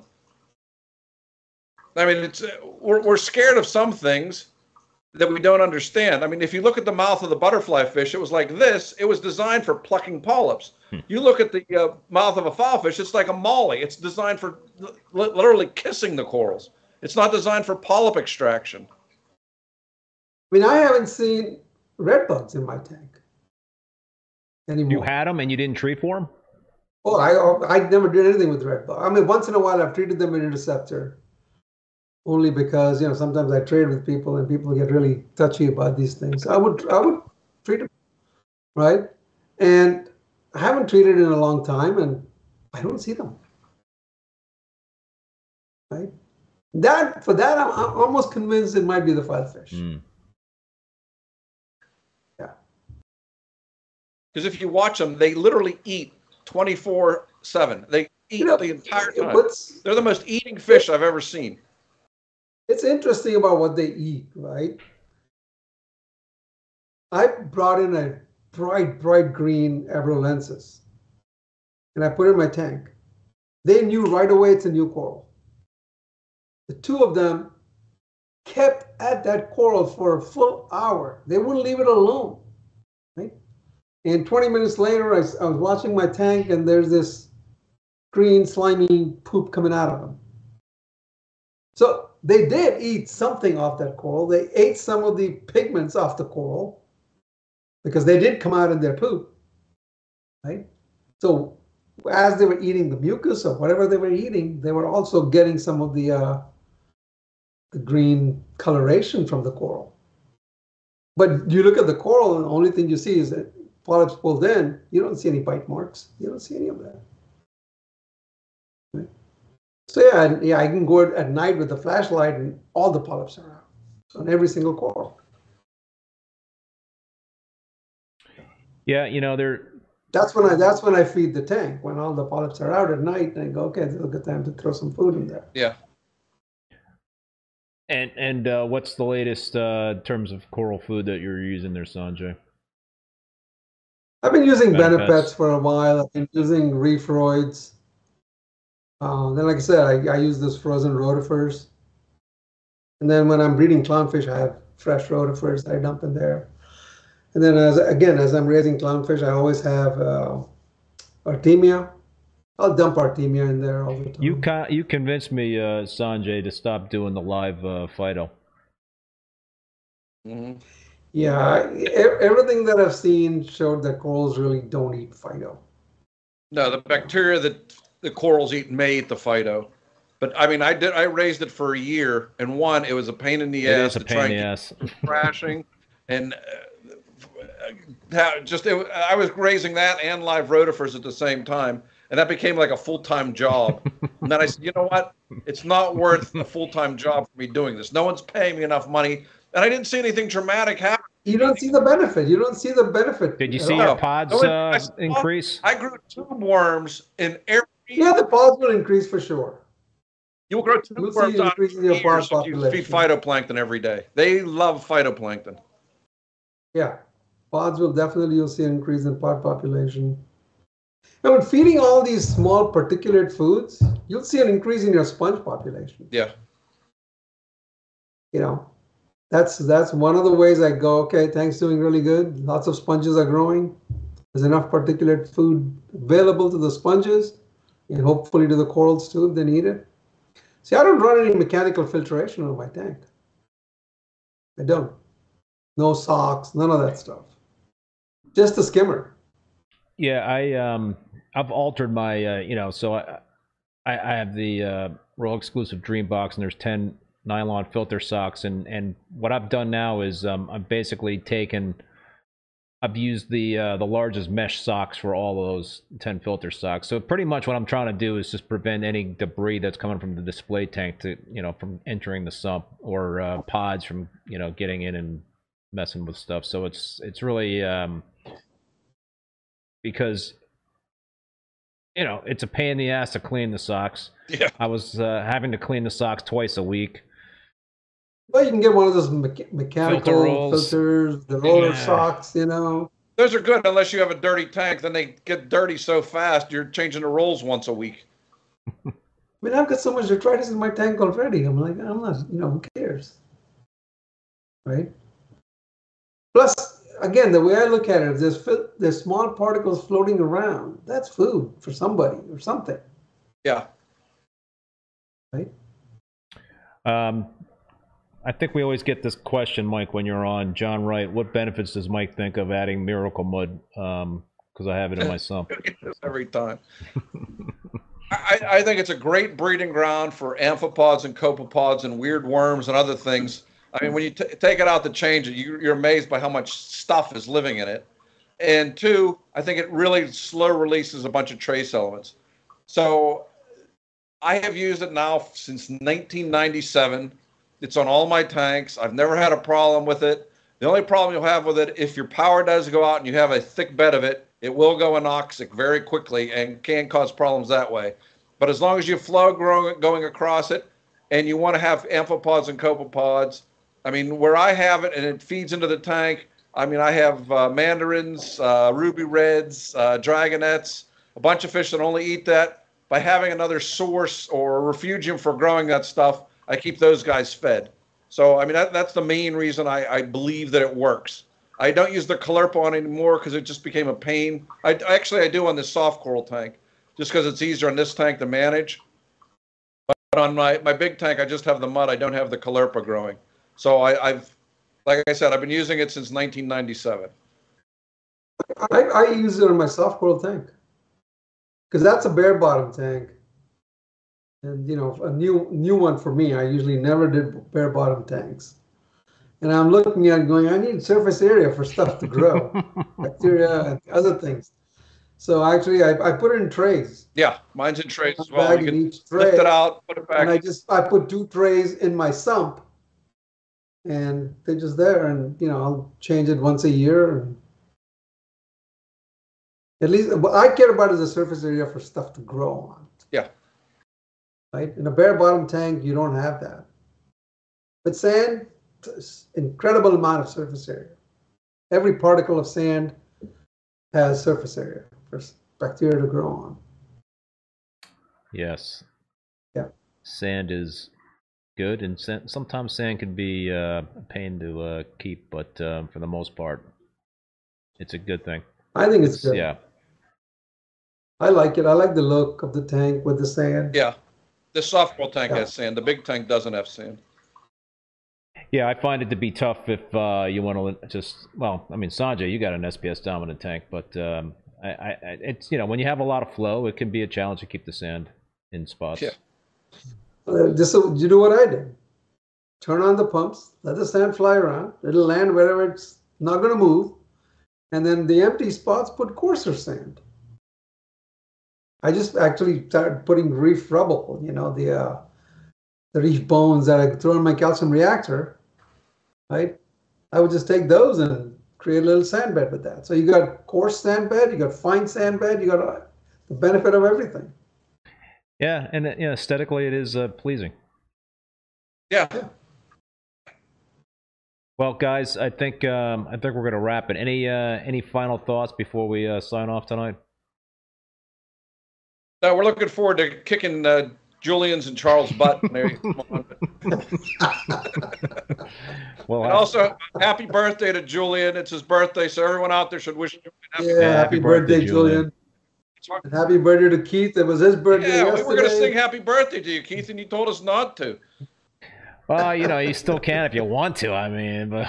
I mean, it's we're we're scared of some things that we don't understand. I mean, if you look at the mouth of the butterfly fish, it was like this. It was designed for plucking polyps. Hmm. You look at the uh, mouth of a filefish, it's like a molly. It's designed for li literally kissing the corals. It's not designed for polyp extraction. I mean, I haven't seen red bugs in my tank anymore. You had them and you didn't treat for them? Oh, I I never did anything with red bug. I mean, once in a while I've treated them with Interceptor. Only because, you know, sometimes I trade with people and people get really touchy about these things. I would I would treat them, right? And I haven't treated in a long time, and I don't see them, right? That for that, I'm, I'm almost convinced it might be the filefish. Mm. Yeah. Because if you watch them, they literally eat twenty-four seven. They eat You know, the entire time. what's They're the most eating fish I've ever seen. it's interesting about what they eat, right? I brought in a bright, bright green Abralensis, and I put it in my tank. They knew right away it's a new coral. The two of them kept at that coral for a full hour. They wouldn't leave it alone, right? And twenty minutes later, I, I was watching my tank, and there's this green, slimy poop coming out of them. So they did eat something off that coral. They ate some of the pigments off the coral because they did come out in their poop, right? So as they were eating the mucus or whatever they were eating, they were also getting some of the, uh, the green coloration from the coral. But you look at the coral, and the only thing you see is that polyps pulled in. You don't see any bite marks. You don't see any of that. Right? So yeah, yeah, I can go at night with the flashlight, and all the polyps are out on every single coral. Yeah, you know, they're That's when I that's when I feed the tank, when all the polyps are out at night, and I go, okay, this is a good time to throw some food in there. Yeah. and and uh, what's the latest uh, in terms of coral food that you're using there, Sanjay? I've been using Benefits. Benefits for a while. I've been using Reefroids. Uh, then, like I said, I, I use those frozen rotifers. And then when I'm breeding clownfish, I have fresh rotifers I dump in there. And then, as again, as I'm raising clownfish, I always have uh, Artemia. I'll dump Artemia in there all the time. You con- you convinced me, uh, Sanjay, to stop doing the live uh, Phyto. Mm-hmm. Yeah, e- everything that I've seen showed that corals really don't eat Phyto. No, the bacteria that the corals eat may eat the phyto. But I mean, I did. I raised it for a year, and one, it was a pain in the It ass is a to pain try in the and ass. keep crashing, and uh, how- just it, I was raising that and live rotifers at the same time, and that became like a full time job. And then I said, you know what? It's not worth a full time job for me doing this. No one's paying me enough money, and I didn't see anything dramatic happen. You don't see the benefit. You don't see the benefit. Did you at see all. your No. pods No, uh, I saw- increase? I grew tube worms in every. Yeah, the pods will increase for sure. You'll grow tube You'll see worms an on increase in your pod years if you feed population. phytoplankton every day. They love phytoplankton. Yeah, pods will definitely, you'll see an increase in pod population. And with feeding all these small particulate foods, you'll see an increase in your sponge population. Yeah. You know, that's that's one of the ways I go, okay, tank's doing really good. Lots of sponges are growing. There's enough particulate food available to the sponges and hopefully to the corals too if they need it. See, I don't run any mechanical filtration on my tank. I don't. No socks, none of that stuff. Just a skimmer. Yeah, I um I've altered my uh, you know, so I I, I have the uh, Royal Exclusive Dream Box, and there's ten nylon filter socks, and and what I've done now is um I've basically taken I've used the uh, the largest mesh socks for all of those ten filter socks. So pretty much what I'm trying to do is just prevent any debris that's coming from the display tank to you know from entering the sump, or uh, pods from you know getting in and messing with stuff. So it's it's really um, because you know it's a pain in the ass to clean the socks. Yeah. I was uh, having to clean the socks twice a week. Well, you can get one of those mecha- mechanical Filter rolls. filters, the roller Yeah. socks, you know. Those are good unless you have a dirty tank. Then they get dirty so fast, you're changing the rolls once a week. I mean, I've got so much detritus in my tank already. I'm like, I'm not, you know, who cares? Right? Plus, again, the way I look at it, if there's, fil- there's small particles floating around, that's food for somebody or something. Yeah. Um, I think we always get this question, Mike, when you're on. John Wright, what benefits does Mike think of adding Miracle Mud? Um, because I have it in my sump. Every time. I, I think it's a great breeding ground for amphipods and copepods and weird worms and other things. I mean, when you t- take it out to change it, you, you're amazed by how much stuff is living in it. And two, I think it really slow releases a bunch of trace elements. So I have used it now since nineteen ninety-seven. It's on all my tanks. I've never had a problem with it. The only problem you'll have with it, if your power does go out and you have a thick bed of it, it will go anoxic very quickly and can cause problems that way. But as long as you have flow growing, going across it, and you want to have amphipods and copepods, I mean, where I have it and it feeds into the tank, I mean, I have uh, mandarins, uh, ruby reds, uh, dragonettes, a bunch of fish that only eat that. By having another source or a refugium for growing that stuff, I keep those guys fed. So, I mean, that, that's the main reason I, I believe that it works. I don't use the Caulerpa anymore because it just became a pain. I actually I do on this soft coral tank, just because it's easier on this tank to manage. But on my, my big tank, I just have the mud. I don't have the Caulerpa growing. So I, I've, like I said, I've been using it since nineteen ninety-seven. I, I use it on my soft coral tank because that's a bare bottom tank. And, you know, a new new one for me. I usually never did bare bottom tanks. And I'm looking at it going, I need surface area for stuff to grow, bacteria and other things. So actually, I, I put it in trays. Yeah, mine's in trays as One well. bag You in can each tray. lift it out, put it back. And I just, I put two trays in my sump. And they're just there. And, you know, I'll change it once a year. And at least, what I care about is the surface area for stuff to grow on. Yeah. Right? In a bare bottom tank, you don't have that. But sand, incredible amount of surface area. Every particle of sand has surface area for bacteria to grow on. Yes. Yeah. Sand is good, and sand, sometimes sand can be uh, a pain to uh, keep, but um, for the most part, it's a good thing. I think it's good. Yeah. I like it. I like the look of the tank with the sand. Yeah. The soft coral tank Yeah. has sand. The big tank doesn't have sand. Yeah, I find it to be tough if uh, you want to just, well, I mean, Sanjay, you got an S P S dominant tank, but um, I, I, it's, you know, when you have a lot of flow, it can be a challenge to keep the sand in spots. Yeah. Uh, just so you do what I did. Turn on the pumps, let the sand fly around. It'll land wherever it's not going to move. And then the empty spots, put coarser sand. I just actually started putting reef rubble, you know, the uh, the reef bones that I throw in my calcium reactor, right? I would just take those and create a little sand bed with that. So you got coarse sand bed, you got fine sand bed, you got uh, the benefit of everything. Yeah, and you know, aesthetically, it is uh, pleasing. Yeah. Well, guys, I think um, I think we're going to wrap it. Any uh, any final thoughts before we uh, sign off tonight? No, we're looking forward to kicking uh, Julian's and Charles' butt. There you come on. Well, And I- also, happy birthday to Julian. It's his birthday, so everyone out there should wish him a happy Yeah, Yeah, happy, happy birthday, birthday, Julian. Julian. And happy birthday to Keith. It was his birthday Yeah, we yesterday. were going to sing happy birthday to you, Keith, and you told us not to. well, you know, you still can if you want to. I mean, but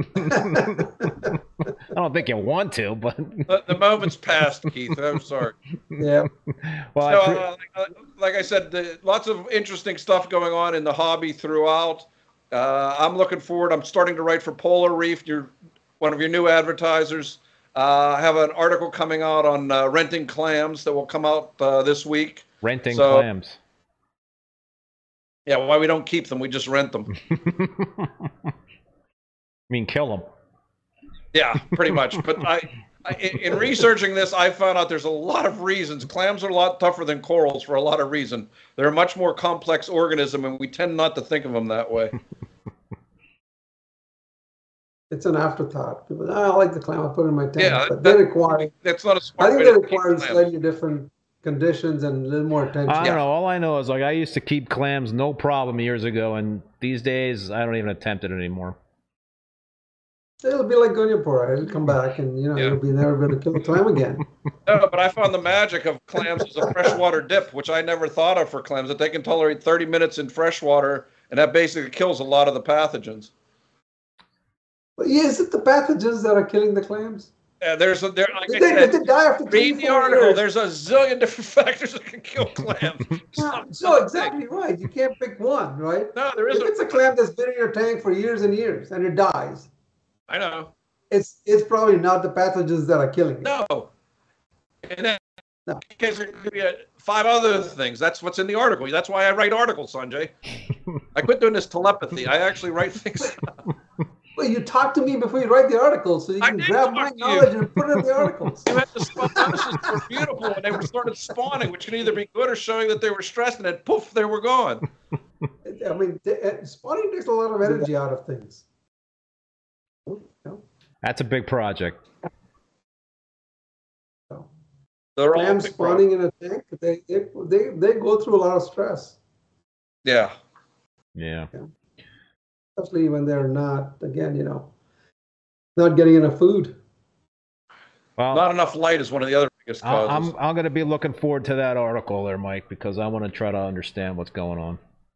I don't think you want to. But The, the moment's passed, Keith. I'm sorry. Yeah. well, I So, pre- uh, like, like I said, the, lots of interesting stuff going on in the hobby throughout. Uh, I'm looking forward. I'm starting to write for Polar Reef, your, one of your new advertisers. Uh, I have an article coming out on uh, renting clams that will come out uh, this week. renting so- clams. Yeah, why we don't keep them, we just rent them. I mean, kill them. Yeah, pretty much. But I, I in, in researching this, I found out there's a lot of reasons. Clams are a lot tougher than corals for a lot of reasons. They're a much more complex organism, and we tend not to think of them that way. It's an afterthought. People, "Oh, I like the clam, I put it in my tank. Yeah, but that- they require, That's not a I smart think way they to keep require clams. slightly different conditions and a little more attention. I don't Yeah. know. All I know is like I used to keep clams no problem years ago, and these days I don't even attempt it anymore. It'll be like Gunyapura. It'll come back and, you know, Yeah. you'll be never going to kill a clam again. No, but I found the magic of clams as a freshwater dip, which I never thought of for clams, that they can tolerate thirty minutes in freshwater, and that basically kills a lot of the pathogens. But yeah, is it the pathogens that are killing the clams? Yeah, there's a, there, like Did I they, said, did they die after three, read the four article. years? There's a zillion different factors that can kill clams. It's Yeah, not so one exactly right. You can't pick one, right? thing. No, there If isn't. it's a clam that's been in your tank for years and years and it dies, I know. it's it's probably not the pathogens that are killing it. No. And then, No. in case there could be uh, five other things. That's what's in the article. That's why I write articles, Sanjay. I quit doing this telepathy. I actually write things. Well, you talk to me before you write the article, so you I can did grab talk my to you. knowledge and put it in the articles. You had the spawnosis were beautiful when they were started spawning, which can either be good or showing that they were stressed, and then poof, they were gone. I mean, the- uh, spawning takes a lot of energy out of things. You know? That's a big project. So, They're all clams big spawning in a tank, they, they they they go through a lot of stress, Yeah. Yeah. especially when they're not, again, you know, not getting enough food. Well, Not enough light is one of the other biggest I- causes. I'm I'm going to be looking forward to that article there, Mike, because I want to try to understand what's going on.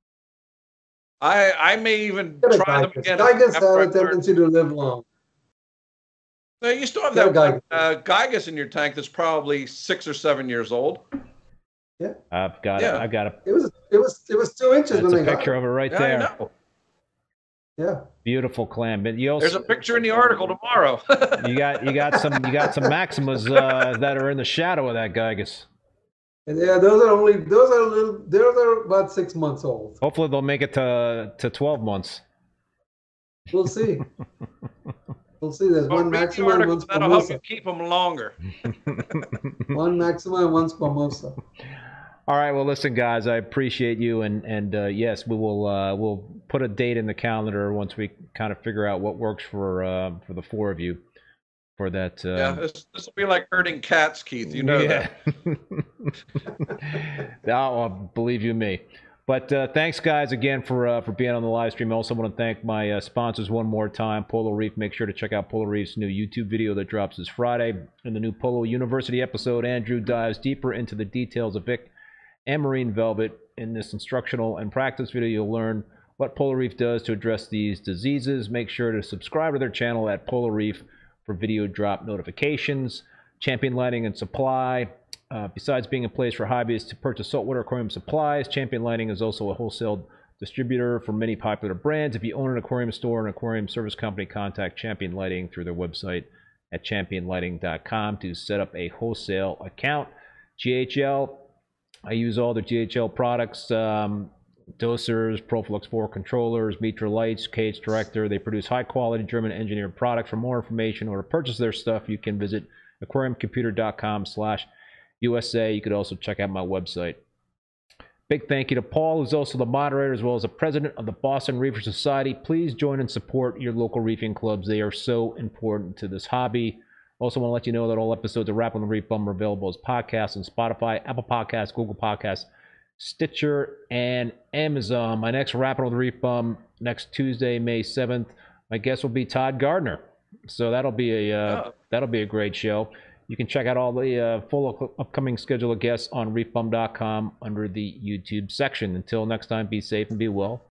I I may even Get a try them Gigas. again. Gigas after have a I've learned- tendency to live long. No, you still have Get a that one, Gigas. uh, Gigas in your tank that's probably six or seven years old. Yeah, I've got Yeah. it. I got it. it was it was it was two inches That's when a they got picture it. of it right Yeah, there. I know. Yeah, Beautiful clam. But you also There's a picture in the article tomorrow. you got you got some you got some Maximas uh, that are in the shadow of that Gigas. and yeah, those are only those are little those are about six months old. Hopefully they'll make it to to twelve months. We'll see. We'll see. There's Well, one read the Maxima and article, one that'll help Squamosa. you keep them longer. One Maxima and one Squamosa. All right. Well, listen, guys, I appreciate you, and and uh, yes, we will uh, we'll put a date in the calendar once we kind of figure out what works for uh, for the four of you for that. Uh, Yeah, this this will be like herding cats, Keith. You know that. that. I'll believe you me. But uh, thanks, guys, again for uh, for being on the live stream. I also want to thank my uh, sponsors one more time. Polo Reef. Make sure to check out Polo Reef's new YouTube video that drops this Friday. In the new Polo University episode, Andrew dives deeper into the details of Vic and Marine Velvet. In this instructional and practice video, you'll learn what Polo Reef does to address these diseases. Make sure to subscribe to their channel at Polo Reef for video drop notifications. Champion Lighting and Supply. Uh, besides being a place for hobbyists to purchase saltwater aquarium supplies, Champion Lighting is also a wholesale distributor for many popular brands. If you own an aquarium store or an aquarium service company, contact Champion Lighting through their website at champion lighting dot com to set up a wholesale account. G H L, I use all their G H L products, um, dosers, Proflux four controllers, Mitra lights, K H Director. They produce high-quality German-engineered products. For more information or to purchase their stuff, you can visit aquarium computer dot com slash U S A. You could also check out my website. Big thank you to Paul, who's also the moderator as well as the president of the Boston Reefer Society. Please join and support your local reefing clubs. They are so important to this hobby. Also want to let you know that all episodes of Rap on the Reef Bum are available as podcasts on Spotify, Apple Podcasts, Google Podcasts, Stitcher, and Amazon. My next Rap on the Reef Bum next Tuesday, May seventh. My guest will be Todd Gardner. So that'll be a uh, Oh. that'll be a great show. You can check out all the uh, full upcoming schedule of guests on reef bum dot com under the YouTube section. Until next time, be safe and be well.